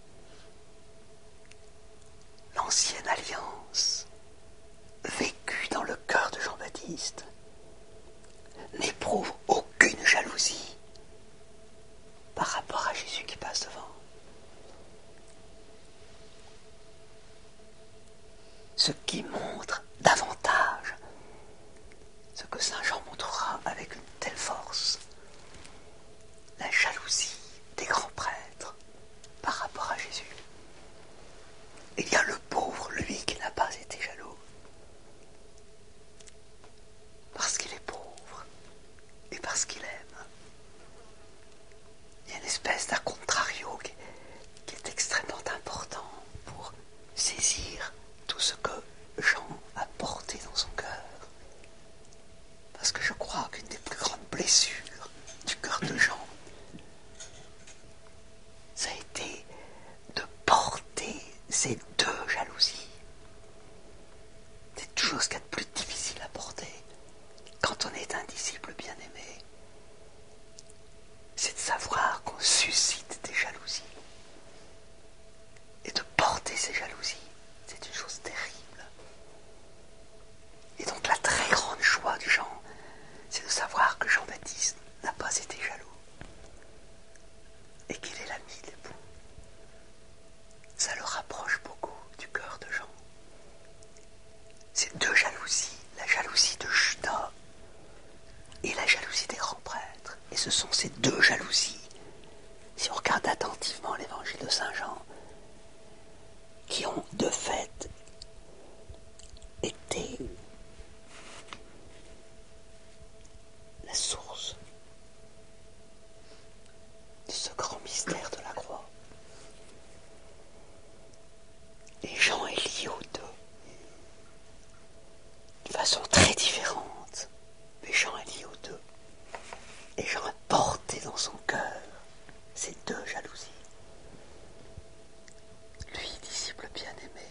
Speaker 2: l'ancienne alliance, vécue dans le cœur de Jean-Baptiste, n'éprouve aucune jalousie par rapport à Jésus qui passe devant. Ce qui montre davantage ce que saint Jean montrera avec une telle force, la jalousie des grands prêtres par rapport à Jésus. Il y a le pauvre, lui, qui n'a pas été jaloux, parce qu'il est pauvre. saisir tout ce que Jean a porté dans son cœur. Parce que je crois qu'une des plus grandes blessures du cœur de Jean, ça a été de porter ces deux jalousies. C'est toujours ce qu'il y a de plus difficile à porter quand on est un disciple bien-aimé. C'est de savoir qu'on suscite des jalousies. Et de porter ces jalousies, c'est une chose terrible. Et donc la très grande joie de Jean, c'est de savoir que Jean-Baptiste n'a pas été jaloux. Et qu'il est l'ami de l'époux. Ça le rapproche beaucoup du cœur de Jean. Ces deux jalousies, la jalousie de Judas et la jalousie des grands prêtres. Et ce sont ces deux jalousies, si on regarde attentivement l'évangile de Saint Jean, qui ont de fait été la source de ce grand mystère de la croix. Et Jean est lié aux deux, de façon très différente, mais Jean est lié aux deux. Et Jean a porté dans son cœur ces deux jalousies. Lui, disciple bien-aimé,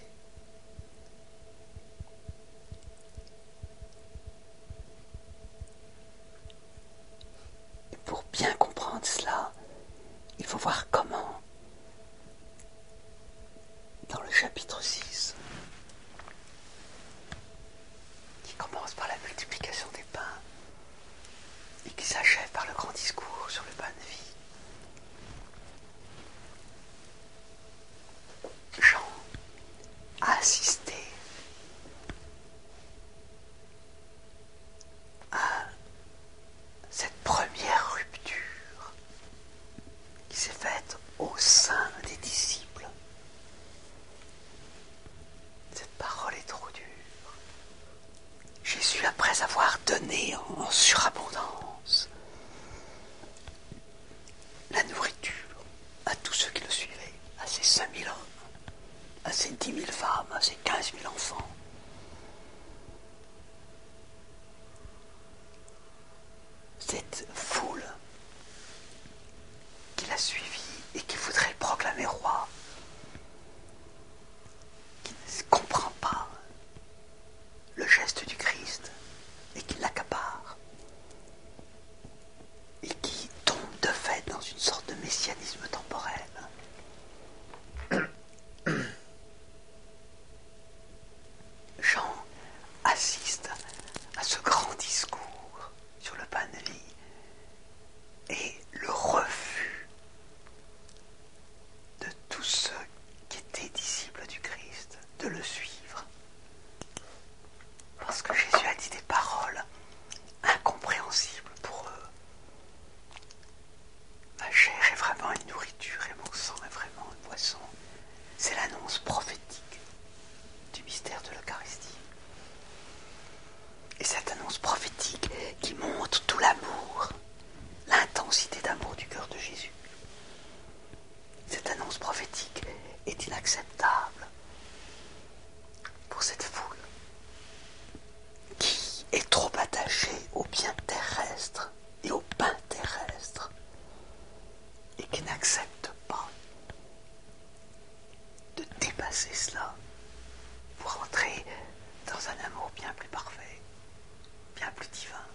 Speaker 2: et pour bien comprendre cela, il faut voir comment, dans le chapitre six, qui commence par la multiplication des pains et qui s'achève par le grand discours sur le pain de vie, Jean a assisté à cette première rupture qui s'est faite au sein des disciples. Cette parole est trop dure. Jésus, après avoir donné en, en surabondance la nourriture à tous ceux qui le suivaient, à ces cinq mille hommes, à ces dix mille femmes, à ces quinze mille enfants, cette foule qui l'a suivi et qui voudrait le proclamer roi, qui ne comprend pas le geste du Christ et qui l'accapare et qui tombe de fait dans une sorte de messianisme temporel. Jean assiste à ce grand discours sur le pain de vie et le refus de tous ceux qui étaient disciples du Christ de le suivre. Parce que Jésus a dit des paroles incompréhensibles pour eux. Ma chair est vraiment une nourriture et mon sang est vraiment une boisson. C'est l'annonce prophétique du mystère de l'Eucharistie. Et cette annonce prophétique qui montre tout l'amour, l'intensité d'amour du cœur de Jésus. Cette annonce prophétique est inacceptable pour cette foule qui est trop attachée au bien terrestre et au pain terrestre et qui n'accepte pas de dépasser cela pour entrer dans un amour bien plus parfait, bien plus divin.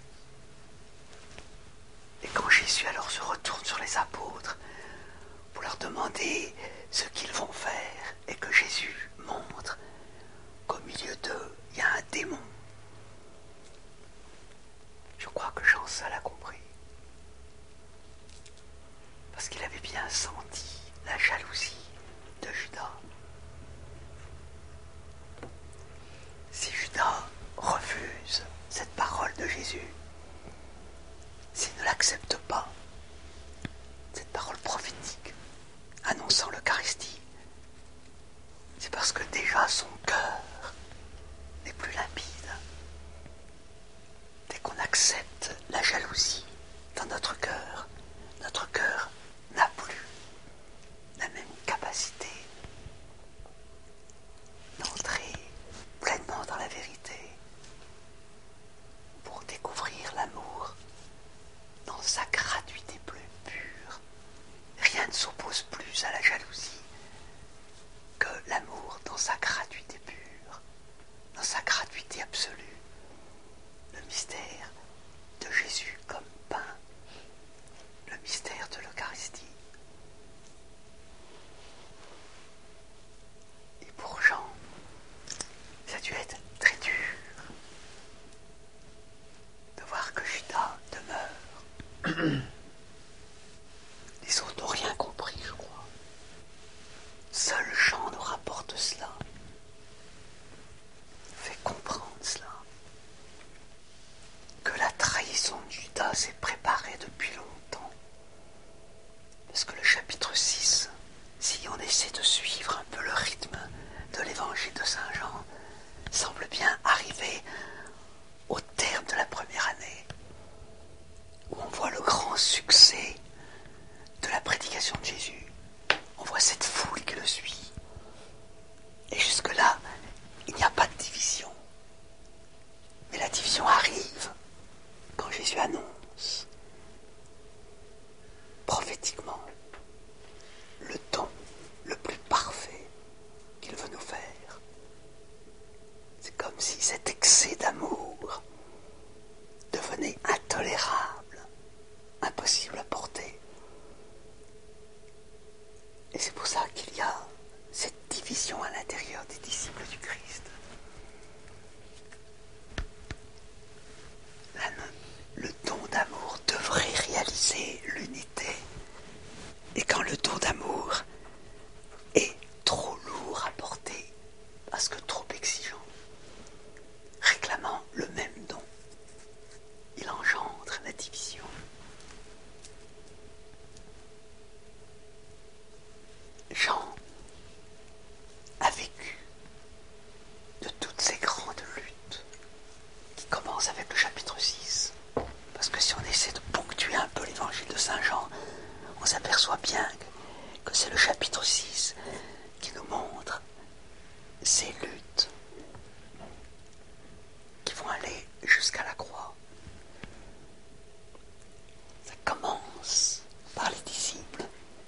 Speaker 2: Et quand Jésus alors se retourne sur les apôtres pour leur demander ce qu'ils vont faire, et que Jésus montre qu'au milieu d'eux, il y a un démon, je crois que Jean ça l'a compris. Parce qu'il avait bien senti la jalousie de Judas. Si Judas refuse cette parole de Jésus, s'il ne l'accepte pas, cette parole prophétique annonçant l'Eucharistie, c'est parce que déjà son cœur n'est plus limpide. Dès qu'on accepte la jalousie dans notre cœur, notre cœur n'a plus la même capacité si cet excès d'amour devenait intolérable, impossible à porter. Et c'est pour ça qu'il y a cette division à l'intérieur des disciples du Christ. La, le don d'amour devrait réaliser l'unité. Et quand le don d'amour est trop lourd à porter, parce que trop exigeant, réclamant le même don, il engendre la division. Jean a vécu de toutes ces grandes luttes qui commencent avec le chapitre six. Parce que si on essaie de ponctuer un peu l'évangile de Saint Jean, on s'aperçoit bien que c'est le chapitre six qui nous montre ces luttes qui vont aller jusqu'à la croix. Ça commence par les disciples.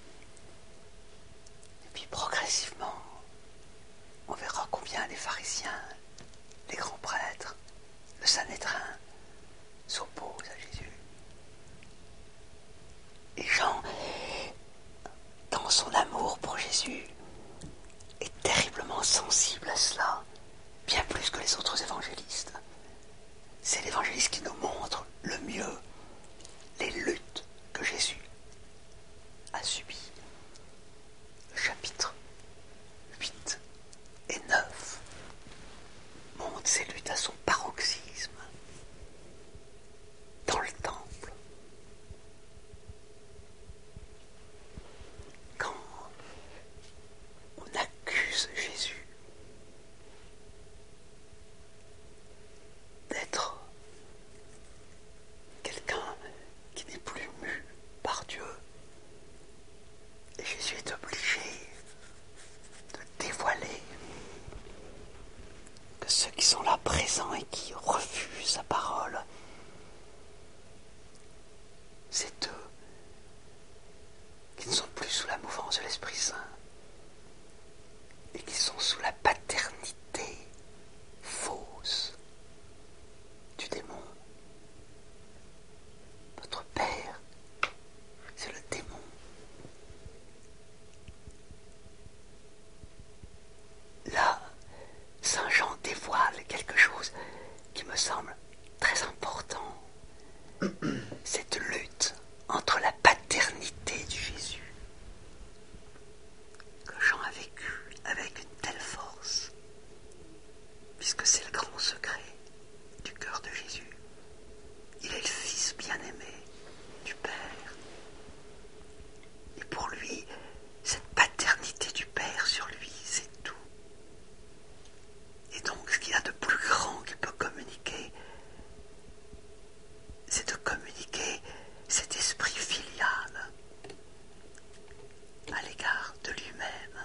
Speaker 2: Et puis progressivement, on verra combien les pharisiens, les grands prêtres, le Sanhédrin s'opposent à Jésus. Et Jean, dans son amour pour Jésus, est terriblement sensible à cela, bien plus que les autres évangélistes. C'est l'évangéliste qui nous montre le mieux les luttes que Jésus a subies. Le chapitre huit et neuf montrent ces luttes à son paroxysme dans le temple. Quand on accuse Jésus d'être quelqu'un qui n'est plus mu par Dieu, et Jésus est obligé de dévoiler que ceux qui sont là présents et qui refusent sa parole, c'est eux qui ne sont plus sous la mouvance de l'Esprit Saint et qui sont sous la paternité fausse du démon. Votre père, c'est le démon. Là, Saint Jean dévoile quelque chose qui me semble très important. Cette lutte entre la paternité du Jésus, que Jean a vécu avec une telle force, puisque c'est le grand secret du cœur de Jésus. Il est le Fils bien-aimé du Père. Et pour lui, cette paternité du Père sur lui, c'est tout. Et donc, ce qu'il y a de plus grand qu'il peut communiquer, c'est de communiquer cet esprit filial à l'égard de lui-même,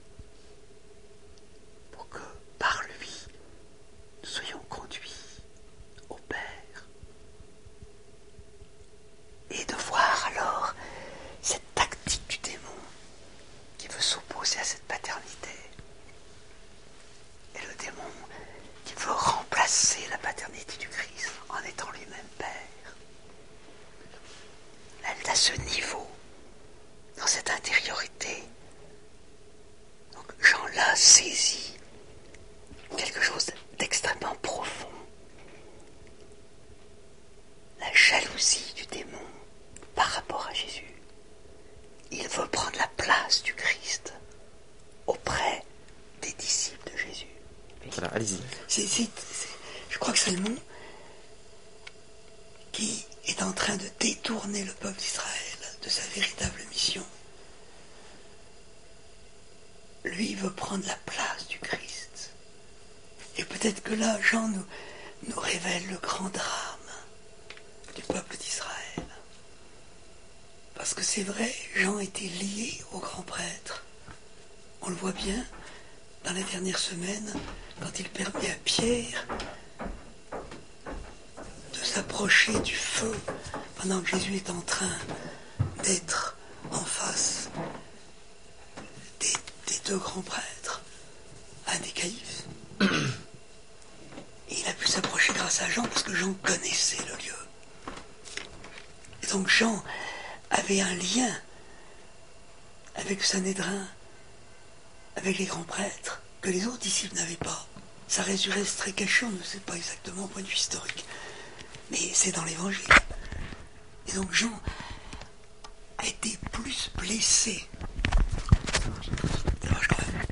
Speaker 2: pour que, par lui, nous soyons conduits au Père. Et de voir alors cette tactique du démon qui veut s'opposer à cette paternité. Et le démon qui veut remplacer la paternité du Christ en étant lui-même Père. Elle est à ce niveau, dans cette intériorité. Donc Jean là saisit quelque chose d'extrêmement profond. La jalousie du démon par rapport à Jésus. Il veut prendre la place du Christ auprès des disciples de Jésus.
Speaker 1: Voilà, allez-y.
Speaker 2: C'est, c'est, c'est, je crois que Salomon, qui est en train de détourner le peuple d'Israël de sa véritable mission, lui veut prendre la place du Christ. Et peut-être que là, Jean nous, nous révèle le grand drame du peuple d'Israël. Parce que c'est vrai, Jean était lié au grand prêtre. On le voit bien dans les dernières semaines, quand il permet à Pierre de s'approcher du feu pendant que Jésus est en train d'être en face des, des deux grands prêtres, Anne et Caïphe. à Jean parce que Jean connaissait le lieu. Et donc Jean avait un lien avec le Sanhédrin, avec les grands prêtres, que les autres disciples n'avaient pas. Ça reste très caché, on ne sait pas exactement au point de vue historique. Mais c'est dans l'Évangile. Et donc Jean a été plus blessé. Ça marche quand même.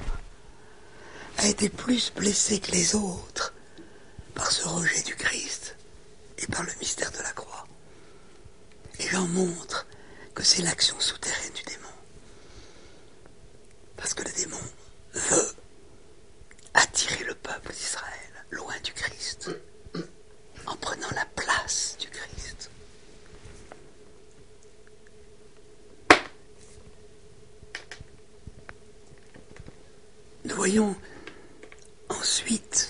Speaker 2: A été plus blessé que les autres par ce rejet du Christ et par le mystère de la croix. Et Jean montre que c'est l'action souterraine du démon. Parce que le démon veut attirer le peuple d'Israël loin du Christ, en prenant la place du Christ. Nous voyons ensuite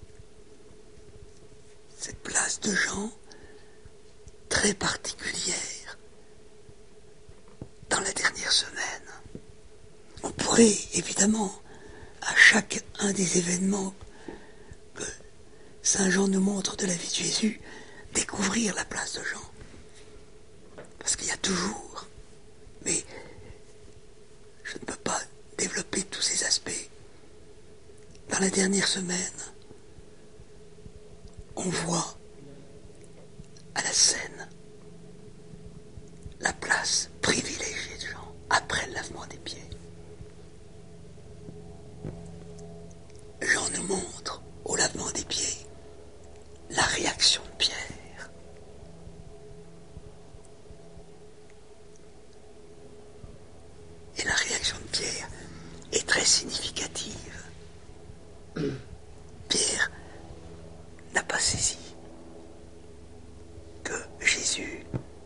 Speaker 2: cette place de Jean très particulière dans la dernière semaine. On pourrait évidemment, à chaque un des événements que Saint Jean nous montre de la vie de Jésus, découvrir la place de Jean. Parce qu'il y a toujours, mais je ne peux pas développer tous ces aspects. Dans la dernière semaine, on voit à la scène la place privilégiée de Jean, après le lavement des pieds. Jean nous montre, au lavement des pieds, la réaction de Pierre. Et la réaction de Pierre est très significative. Pierre n'a pas saisi que Jésus,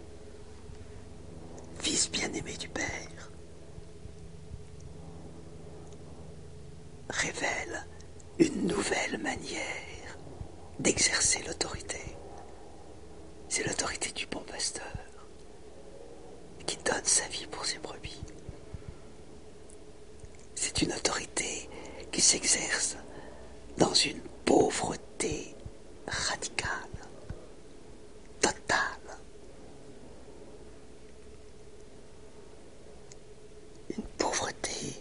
Speaker 2: fils bien-aimé du Père, révèle une nouvelle manière d'exercer l'autorité. C'est l'autorité du bon pasteur qui donne sa vie pour ses brebis. C'est une autorité qui s'exerce dans une pauvreté radicale, totale. Une pauvreté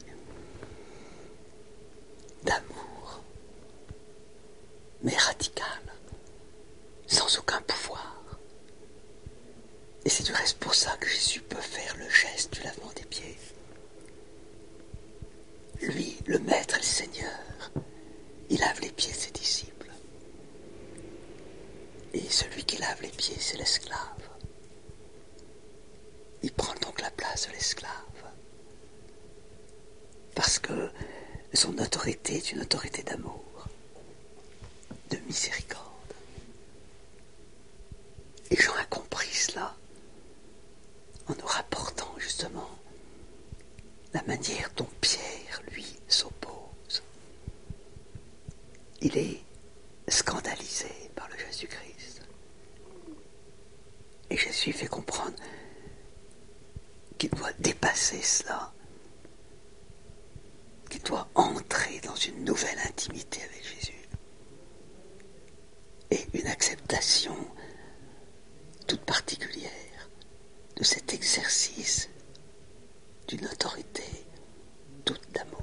Speaker 2: d'amour, mais radicale, sans aucun pouvoir. Et c'est du reste pour ça que Jésus peut faire le geste du lavement des pieds. Lui, le Maître et le Seigneur, il lave les pieds de ses disciples. Et celui qui lave les pieds, c'est l'esclave. Il prend donc la place de l'esclave. Parce que son autorité est une autorité d'amour, de miséricorde. Et Jean a compris cela en nous rapportant justement la manière dont Pierre, lui, s'oppose. Il est scandalisé par le Jésus-Christ. Et Jésus fait comprendre qu'il doit dépasser cela, qu'il doit entrer dans une nouvelle intimité avec Jésus. Et une acceptation toute particulière de cet exercice d'une autorité toute d'amour.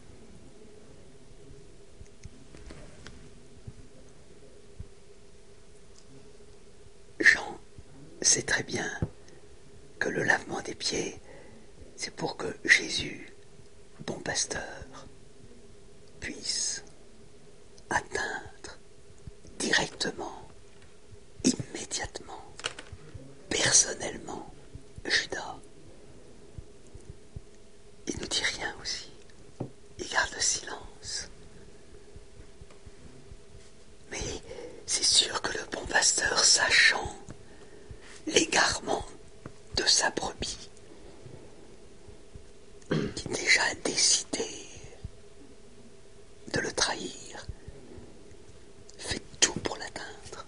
Speaker 2: Jean sait très bien que le lavement des pieds, c'est pour que Jésus, bon pasteur, puisse atteindre directement, immédiatement, personnellement, Judas. Il ne dit rien aussi. Il garde le silence. Mais c'est sûr que le bon pasteur, sachant l'égarement de sa brebis, qui déjà a décidé de le trahir, fait tout pour l'atteindre.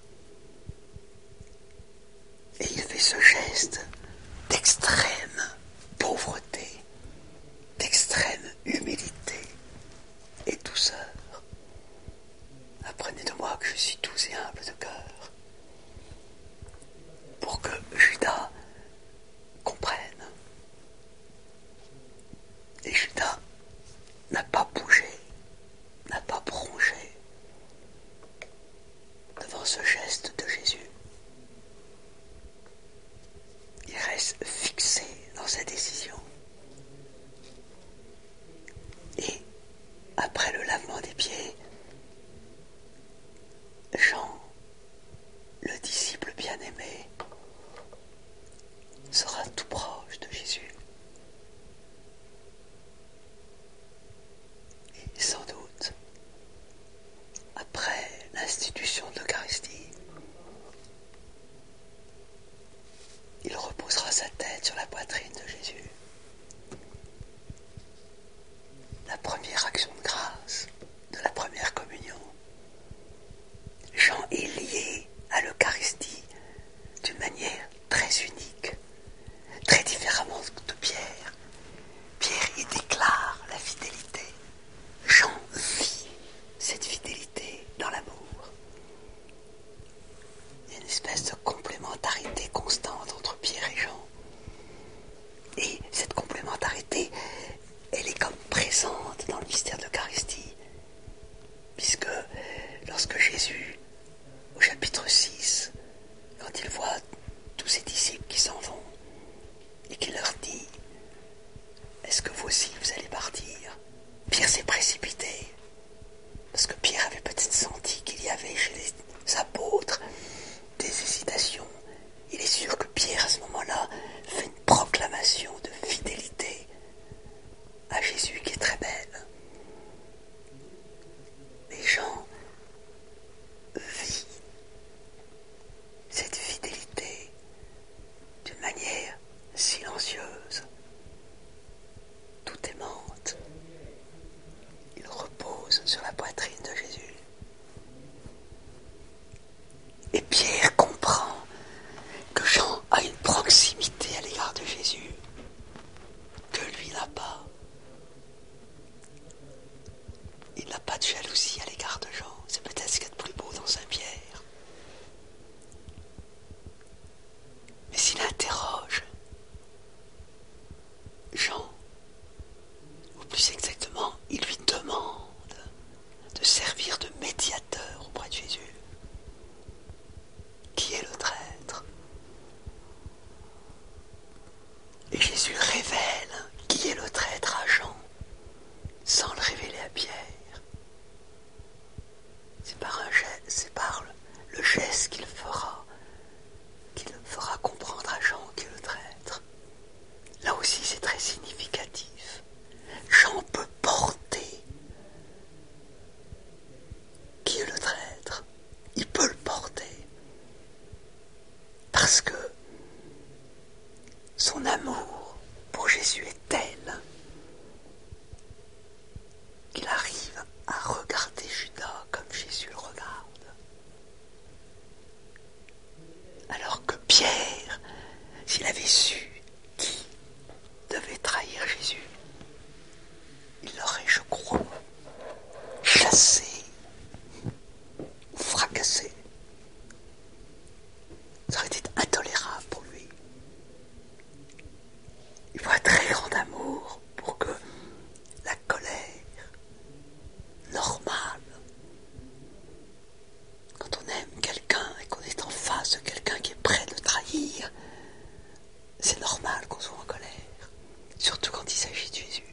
Speaker 2: Et il fait ce geste d'extrême pauvreté, d'extrême humilité et douceur. Apprenez de moi que je suis doux et humble de cœur, pour que Judas comprenne. Et Judas n'a pas bougé, n'a pas bronché devant ce geste de Jésus. Il reste fixé dans sa décision. Et après le lavement des pieds, Jean, le disciple bien-aimé, sera tout proche de Jésus. Et sans doute, après l'institution de l'Eucharistie, il reposera sa tête sur la poitrine de Jésus. La première action de grâce de la première communion. Jean est lié à l'Eucharistie d'une manière très unique, très différemment de Pierre. Pierre y déclare la fidélité. Jean vit cette fidélité dans l'amour. Il y a une espèce de complémentarité constante entre Pierre et Jean. Et cette complémentarité, elle est comme présente dans le mystère de l'Eucharistie. Puisque lorsque Jésus, au chapitre six, quand il voit tous ses disciples qui s'en vont, et qu'il leur dit « Est-ce que vous aussi vous allez partir ?» Pierre s'est précipité, parce que Pierre avait peut-être senti qu'il y avait chez les apôtres des hésitations. Il est sûr que Pierre, à ce moment-là, fait une proclamation de fidélité à Jésus qui est très belle. Et Jean vit cette fidélité d'une manière silencieuse, tout aimante. Il repose sur la poitrine de Jésus. Et Pierre comprend que Jean a une proximité à l'égard de Jésus que lui n'a pas. Il n'a pas de jalousie à l'égard de Jean. C'est peut-être ce qu'il y a de plus beau dans Saint-Pierre. Mais s'il interroge Jean, ou plus exactement, il lui demande de servir de médiateur auprès de Jésus. Qui est le traître? Et Jésus révèle qui est le traître à Jean, sans le révéler à Pierre. C'est par un geste, c'est par le geste qu'il fera, qu'il fera comprendre à Jean qui est le traître. Là aussi, c'est très significatif. Jean peut porter qui est le traître. Il peut le porter. Parce que son amour pour Jésus est tel qu'il arrive à regarder Judas comme Jésus le regarde. Alors que Pierre, s'il avait su qui devait trahir Jésus, il l'aurait, je crois, chassé, fracassé. Ça aurait été intolérable pour lui. Il faut un très grand amour pour que la colère normale, quand on aime quelqu'un et qu'on est en face de quelqu'un qui est prêt de trahir, c'est normal qu'on soit en colère, surtout quand il s'agit de Jésus.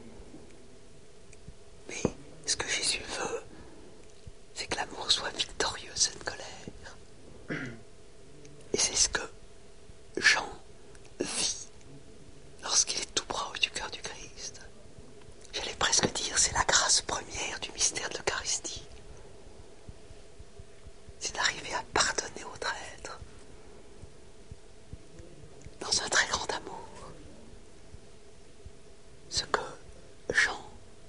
Speaker 2: Mais ce que Jésus veut, c'est que l'amour soit victorieux de cette colère. Et c'est ce que Jean vit lorsqu'il est tout proche du cœur du Christ. J'allais presque dire, c'est la grâce première du mystère de l'Eucharistie. C'est d'arriver à pardonner au traître dans un très grand amour. Ce que Jean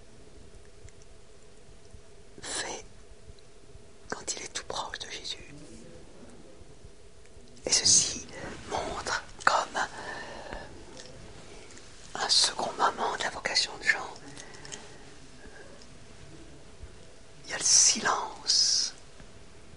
Speaker 2: fait quand il est tout proche de Jésus. Et ceci montre comme un second moment de la vocation de Jean. Il y a le silence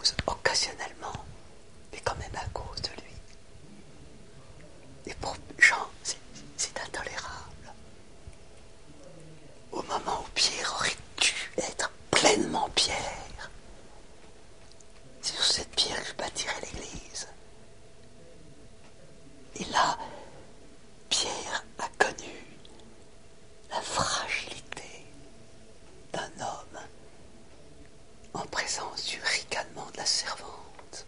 Speaker 2: cause, occasionnellement, mais quand même à cause de lui. Et pour Jean, c'est, c'est intolérable. Au moment où Pierre aurait dû être pleinement Pierre, c'est sur cette pierre que je bâtirai l'Église. Et là, Pierre a connu la fragilité d'un homme en présence du ricanement de la servante.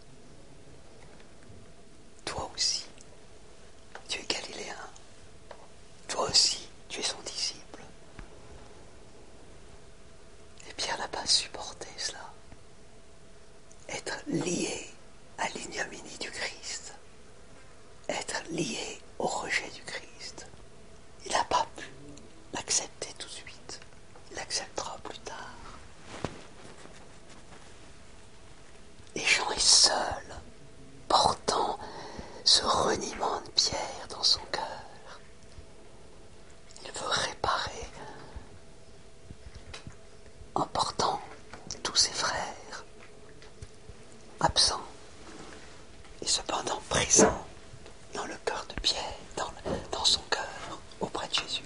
Speaker 2: Toi aussi, tu es galiléen. Toi aussi, tu es son disciple. Et Pierre n'a pas supporté cela. Être lié à l'ignominie du Christ. Être lié au rejet du Christ. Il n'a pas pu l'accepter tout de suite. Il l'acceptera plus tard. Et Jean est seul, portant ce reniement de Pierre dans son cœur. Il veut réparer en portant tous ses frères, absents et cependant présents dans le cœur de Pierre, dans, le, dans son cœur, auprès de Jésus.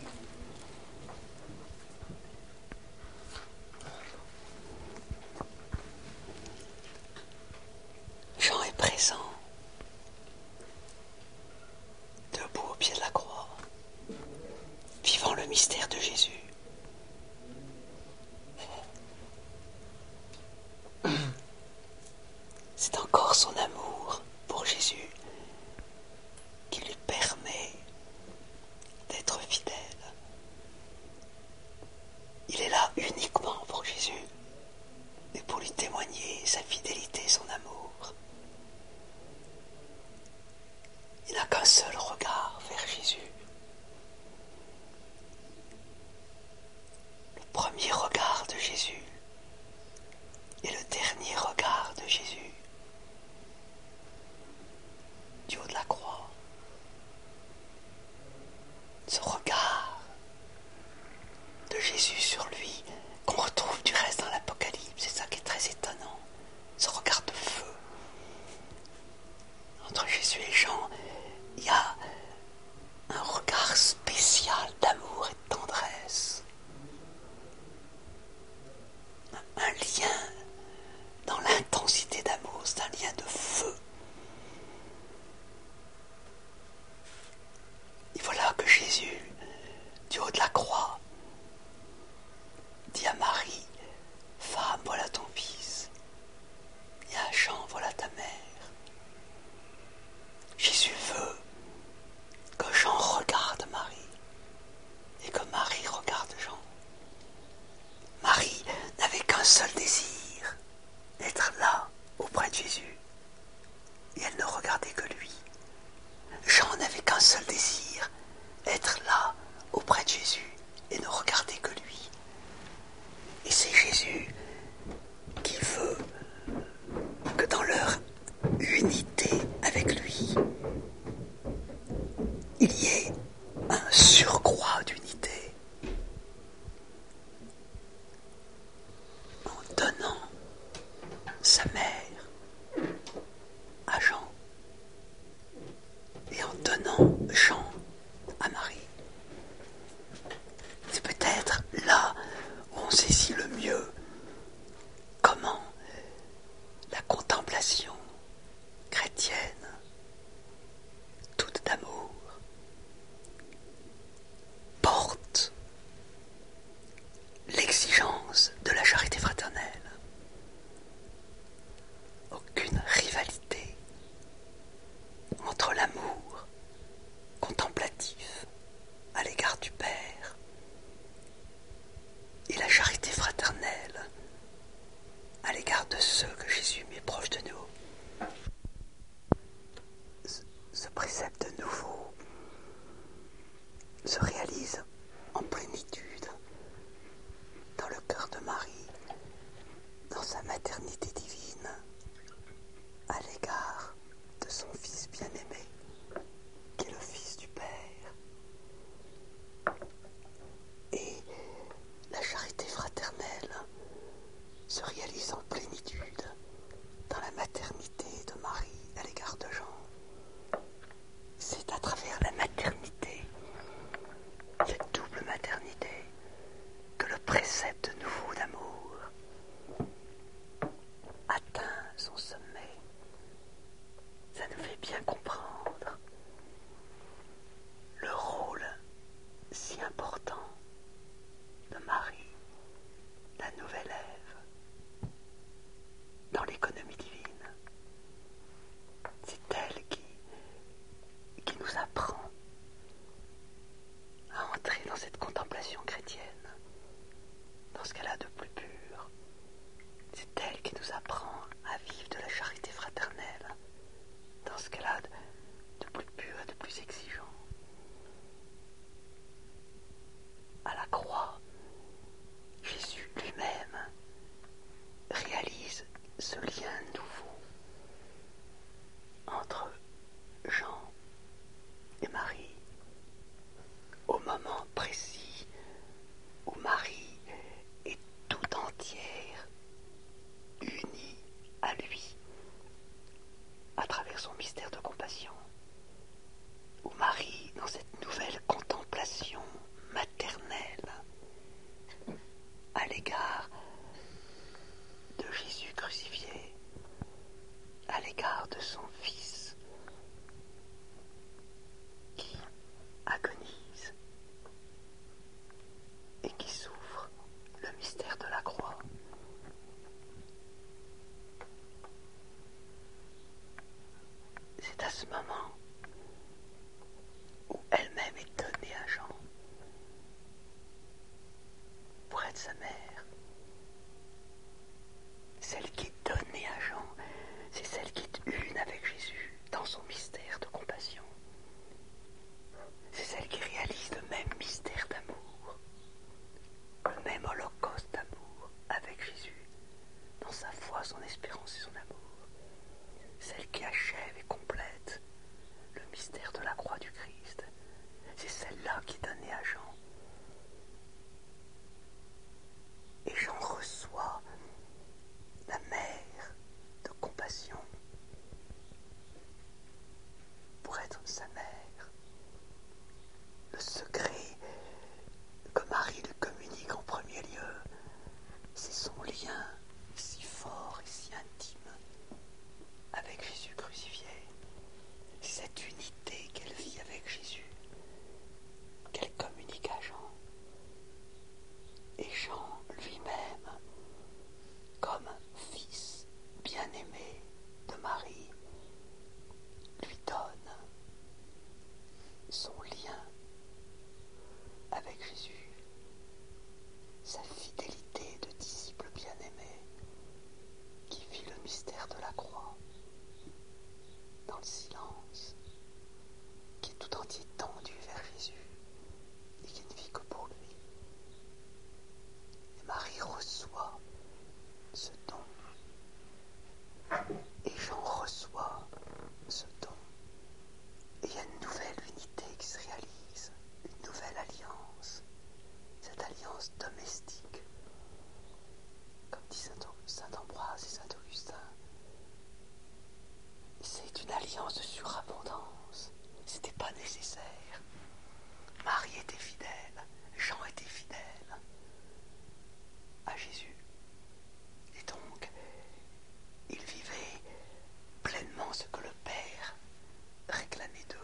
Speaker 2: Jean est présent, debout au pied de la croix, vivant le mystère de Jésus. C'est encore son amour pour Jésus qui lui permet d'être fidèle. Il est là uniquement pour Jésus et pour lui témoigner sa fidélité et son amour. Il n'a qu'un seul regard vers Jésus. Le premier regard de Jésus et le dernier regard de Jésus du haut de la croix. lien nouveau entre Jean et Marie au moment précis où Marie est tout entière unie à lui à travers son mystère de compassion, où Marie, dans cette nouvelle contemplation maternelle à l'égard de Jésus crucifié, à l'égard de son Fils qui agonise et qui souffre le mystère de la croix. C'est à ce moment où elle-même est donnée à Jean pour être sa mère. Celle qui est donnée à Jean, c'est celle qui est une avec Jésus dans son mystère de compassion. C'est celle qui réalise le même mystère d'amour, le même holocauste d'amour avec Jésus, dans sa foi, son espérance et son amour. Celle qui achève et complète le mystère de la croix du Christ. C'est celle-là qui est donnée à Jean. Et Jean reçoit la mère de compassion pour être sa mère. Le secret que Marie lui communique en premier lieu, c'est son lien si fort et si intime avec Jésus crucifié. C'est cette unité qu'elle vit avec Jésus, qu'elle communique à Jean. Et Jean lui-même, comme fils bien-aimé de Marie, lui donne son lien avec Jésus, sa fidélité de disciple bien-aimé qui vit le mystère de la croix dans le silence, qui est tout entier tendu vers Jésus et qui ne vit que pour lui. Et Marie reçoit ce don. Et Jean reçoit ce don. Et il y a une nouvelle unité qui se réalise, une nouvelle alliance, cette alliance domestique. Comme dit saint Ambroise et saint Augustin, c'est une alliance de surabondance. C'était pas nécessaire. Marie était fidèle, Jean était fidèle à Jésus. Et donc, ils vivaient pleinement ce que le Père réclamait d'eux.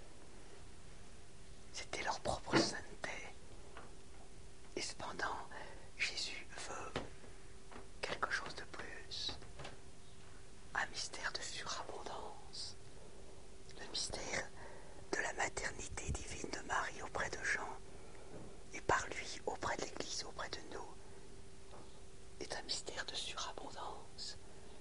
Speaker 2: C'était leur propre sainteté. Et cependant, Jésus veut quelque chose de plus. Un mystère de surabondance. Le mystère de la maternité divine de Marie auprès de Jean et par lui auprès de l'Église, auprès de nous, est un mystère de surabondance.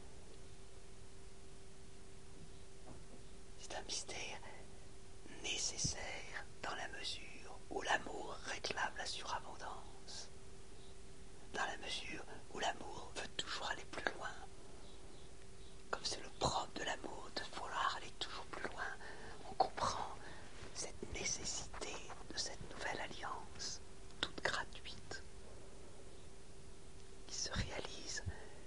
Speaker 2: C'est un mystère nécessaire dans la mesure où l'amour réclame la surabondance, dans la mesure où l'amour veut toujours aller plus loin. Comme c'est le propre de l'amour de vouloir aller toujours plus loin, on comprend cette nécessité de cette nouvelle alliance, toute gratuite, qui se réalise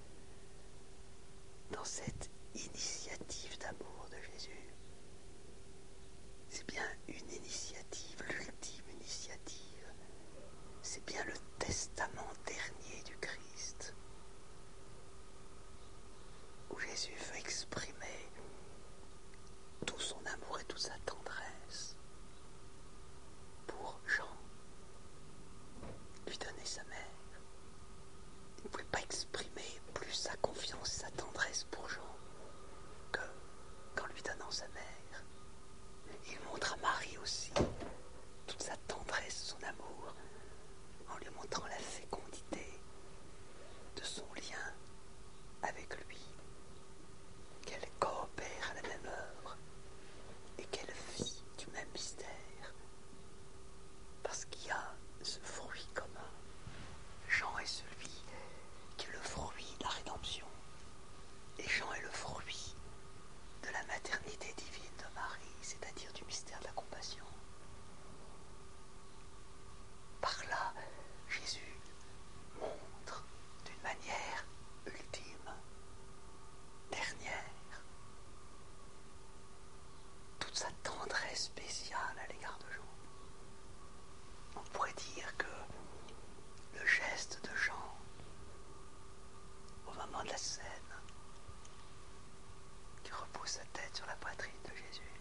Speaker 2: dans cette initiative d'amour de Jésus. C'est bien une initiative, l'ultime initiative. C'est bien le testament dernier du Christ, où Jésus veut exprimer tout son amour et toute sa tendresse pour Jean, lui donner sa mère. Il ne pouvait pas exprimer plus sa confiance et sa tendresse pour Jean que qu'en lui donnant sa mère. Il montre à Marie aussi toute sa tendresse, son amour, en lui montrant la fécondité de son lien avec lui, qu'elle spécial à l'égard de Jean. On pourrait dire que le geste de Jean au moment de la scène qui repose sa tête sur la poitrine de Jésus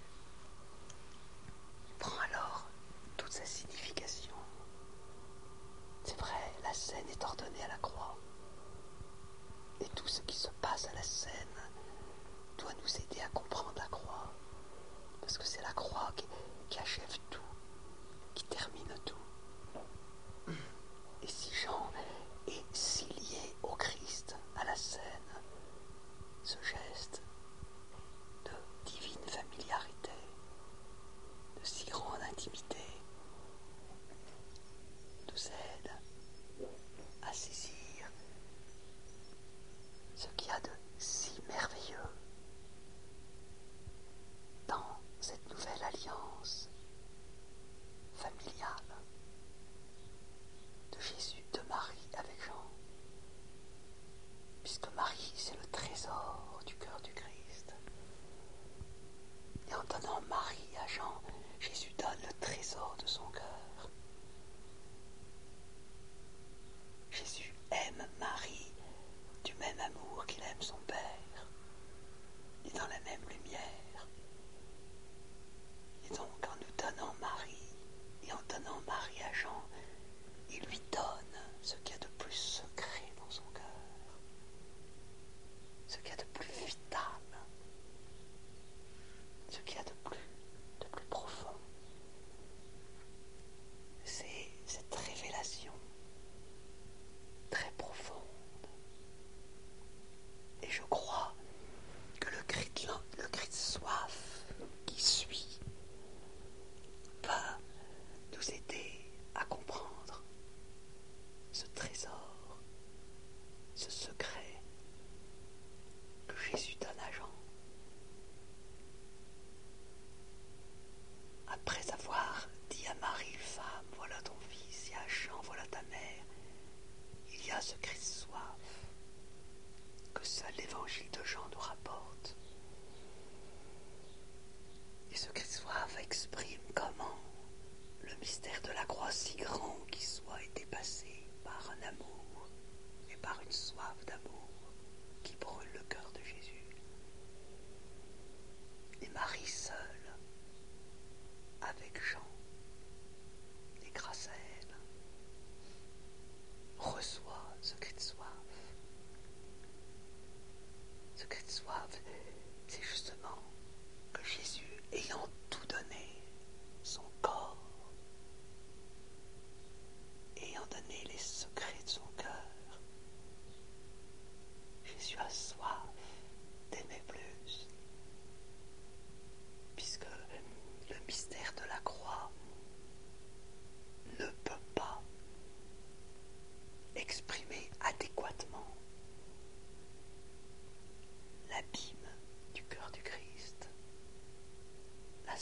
Speaker 2: prend alors toute sa signification. C'est vrai, la scène est ordonnée à la croix. Et tout ce qui se passe à la scène doit nous aider à comprendre la croix. Parce que c'est la croix qui, qui achève tout, qui termine tout. Et si Jean est si lié au Christ, à la scène, ce geste de divine familiarité, de si grande intimité, nous aide à saisir ce qu'il y a de si merveilleux dans cette nouvelle alliance familiale de Jésus, de Marie avec Jean. Puisque Marie, c'est le trésor du cœur du Christ. Et en donnant Marie à Jean, Jésus donne le trésor de son cœur. Jésus aime Marie du même amour qu'il aime son Père, et dans la même lumière. Et donc, en nous donnant Marie, et en donnant Marie à Jean, il lui donne ce qu'il y a de plus secret dans son cœur, ce qu'il y a de plus vital, ce qu'il y a de plus, de plus profond. C'est cette révélation très profonde. Et je crois que le cri de, le cri de soif qui suit va nous aider à comprendre ce trésor, ce secret que Jésus donne à Jean. Après avoir dit à Marie, femme, voilà ton fils, et à Jean, voilà ta mère, il y a ce cri de soif que seul l'évangile de Jean nous rapporte. Et ce cri de soif exprime comment le mystère de la croix, si grand qu'il soit, est dépassé par un amour et par une soif d'amour qui brûle le cœur de Jésus. Et Marie seule, avec Jean, et grâce à elle, reçoit ce cri de soif. Ce cri de soif, c'est justement que Jésus, ayant tout donné, son corps, ayant donné les secrets de son cœur, Jésus a soif d'aimer plus, puisque le mystère de la croix ne peut pas exprimer adéquatement l'abîme du cœur du Christ, la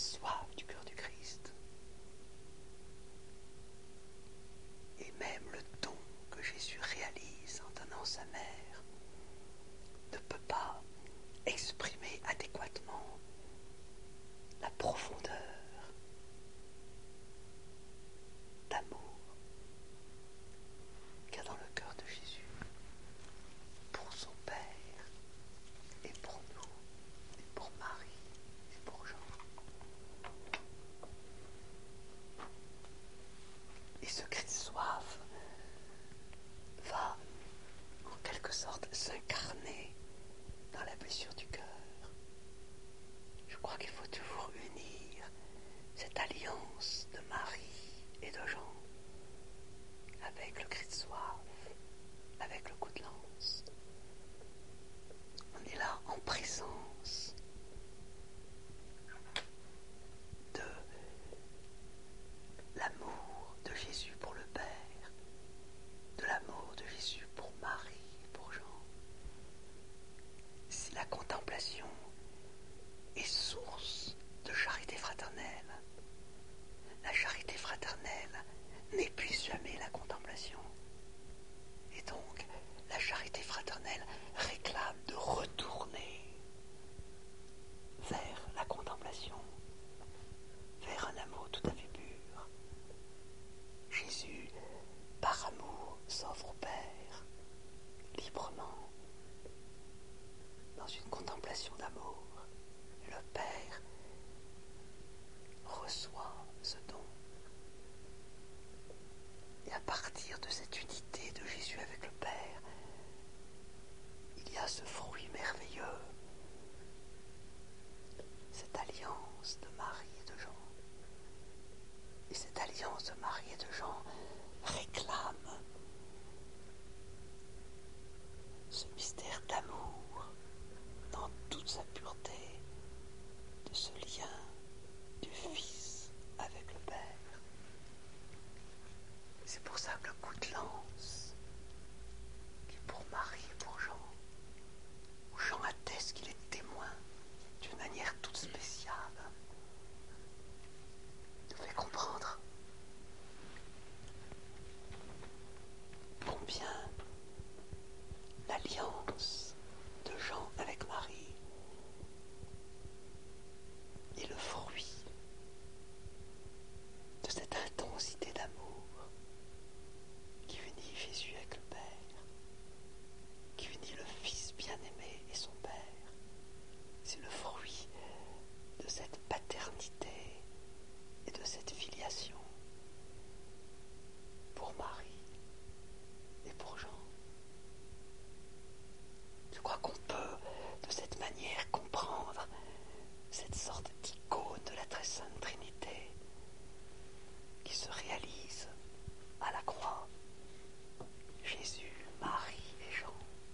Speaker 2: cette alliance de Marie et de Jean réclame ce mystère d'amour dans toute sa pureté, de ce lien du Fils avec le Père. C'est pour ça que le coup de lance, qui est pour Marie et pour Jean, où Jean atteste qu'il est témoin d'une manière toute spéciale, nous fait comprendre combien l'alliance de Jean avec Marie est le fruit de cette intensité d'amour qui unit Jésus avec le Père, qui unit le Fils bien-aimé et son Père. C'est le fruit de cette paternité et de cette filiation pour Marie et pour Jean. Je crois qu'on peut de cette manière comprendre cette sorte d'icône de la très sainte Trinité qui se réalise à la croix. Jésus, Marie et Jean.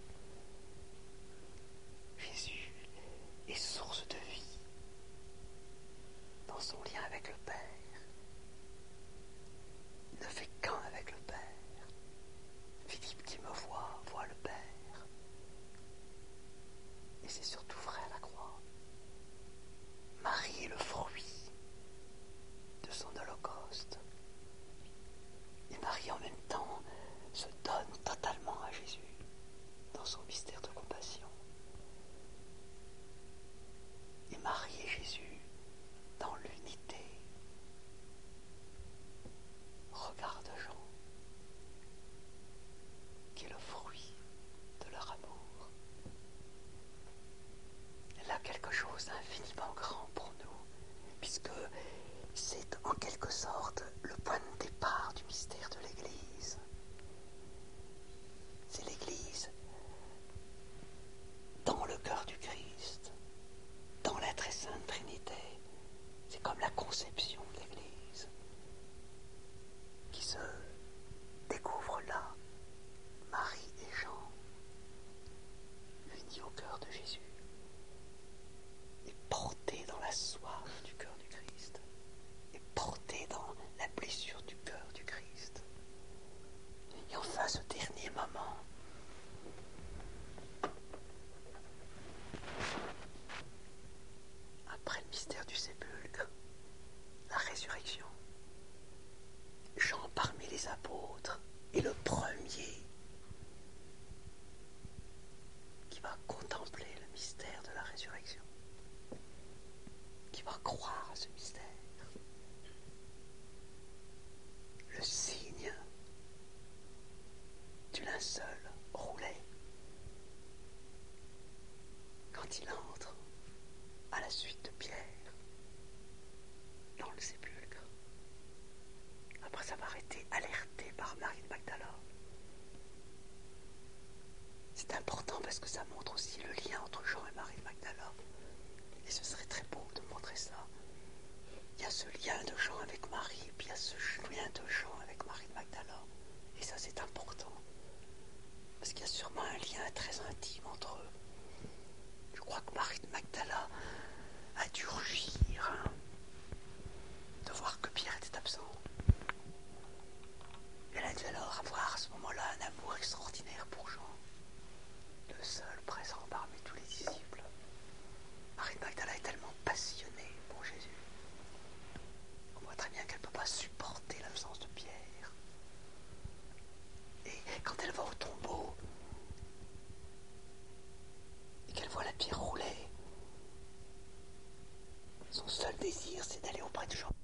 Speaker 2: Jésus est source de vie dans son lien avec le Père. Il ne fait qu'un avec le Père. Philippe qui me voit, voit le Père. Et c'est surtout vrai à la croix. Marie est le fruit de son holocauste. Et Marie en même temps se donne totalement à Jésus dans son mystère de compassion. Et Marie et Jésus dans l'unité. Regarde Jean, qui est le fruit de leur amour. Elle a quelque chose d'infiniment grand pour nous, puisque c'est en quelque sorte le point de départ du mystère de l'Église. C'est l'Église dans le cœur du Christ, dans la très sainte Trinité. C'est comme la conception de l'Église qui se découvre là, Marie et Jean, unis au cœur de Jésus et portés dans la soif du cœur du Christ et portés dans la blessure du cœur du Christ. Et enfin ce dernier moment, après le mystère du sépulcre, la résurrection, Jean parmi les apôtres est le premier qui va contempler le mystère de la résurrection, qui va croire à ce mystère. Le signe du linceul roulé quand il entre à la suite de Pierre dans le sépulcre, après avoir été alerté par Marie de Magdala. C'est important parce que ça montre aussi le lien entre Jean et Marie de Magdala. Et ce serait très beau de montrer ça. Il y a ce lien de Jean avec Marie, et puis il y a ce lien de Jean avec Marie de Magdala. Et ça, c'est important. Parce qu'il y a sûrement un lien très intime entre eux. Je crois que Marie de Magdala a dû rougir hein, de voir que Pierre était absent. Elle a dû alors avoir à ce moment-là un amour extraordinaire pour Jean, le seul présent parmi tous les disciples. Marie de Magdala est tellement passionnée pour Jésus. On voit très bien qu'elle ne peut pas supporter l'absence de Pierre. Et quand elle va au tombeau et qu'elle voit la pierre rouler, son seul désir c'est d'aller auprès de Jean.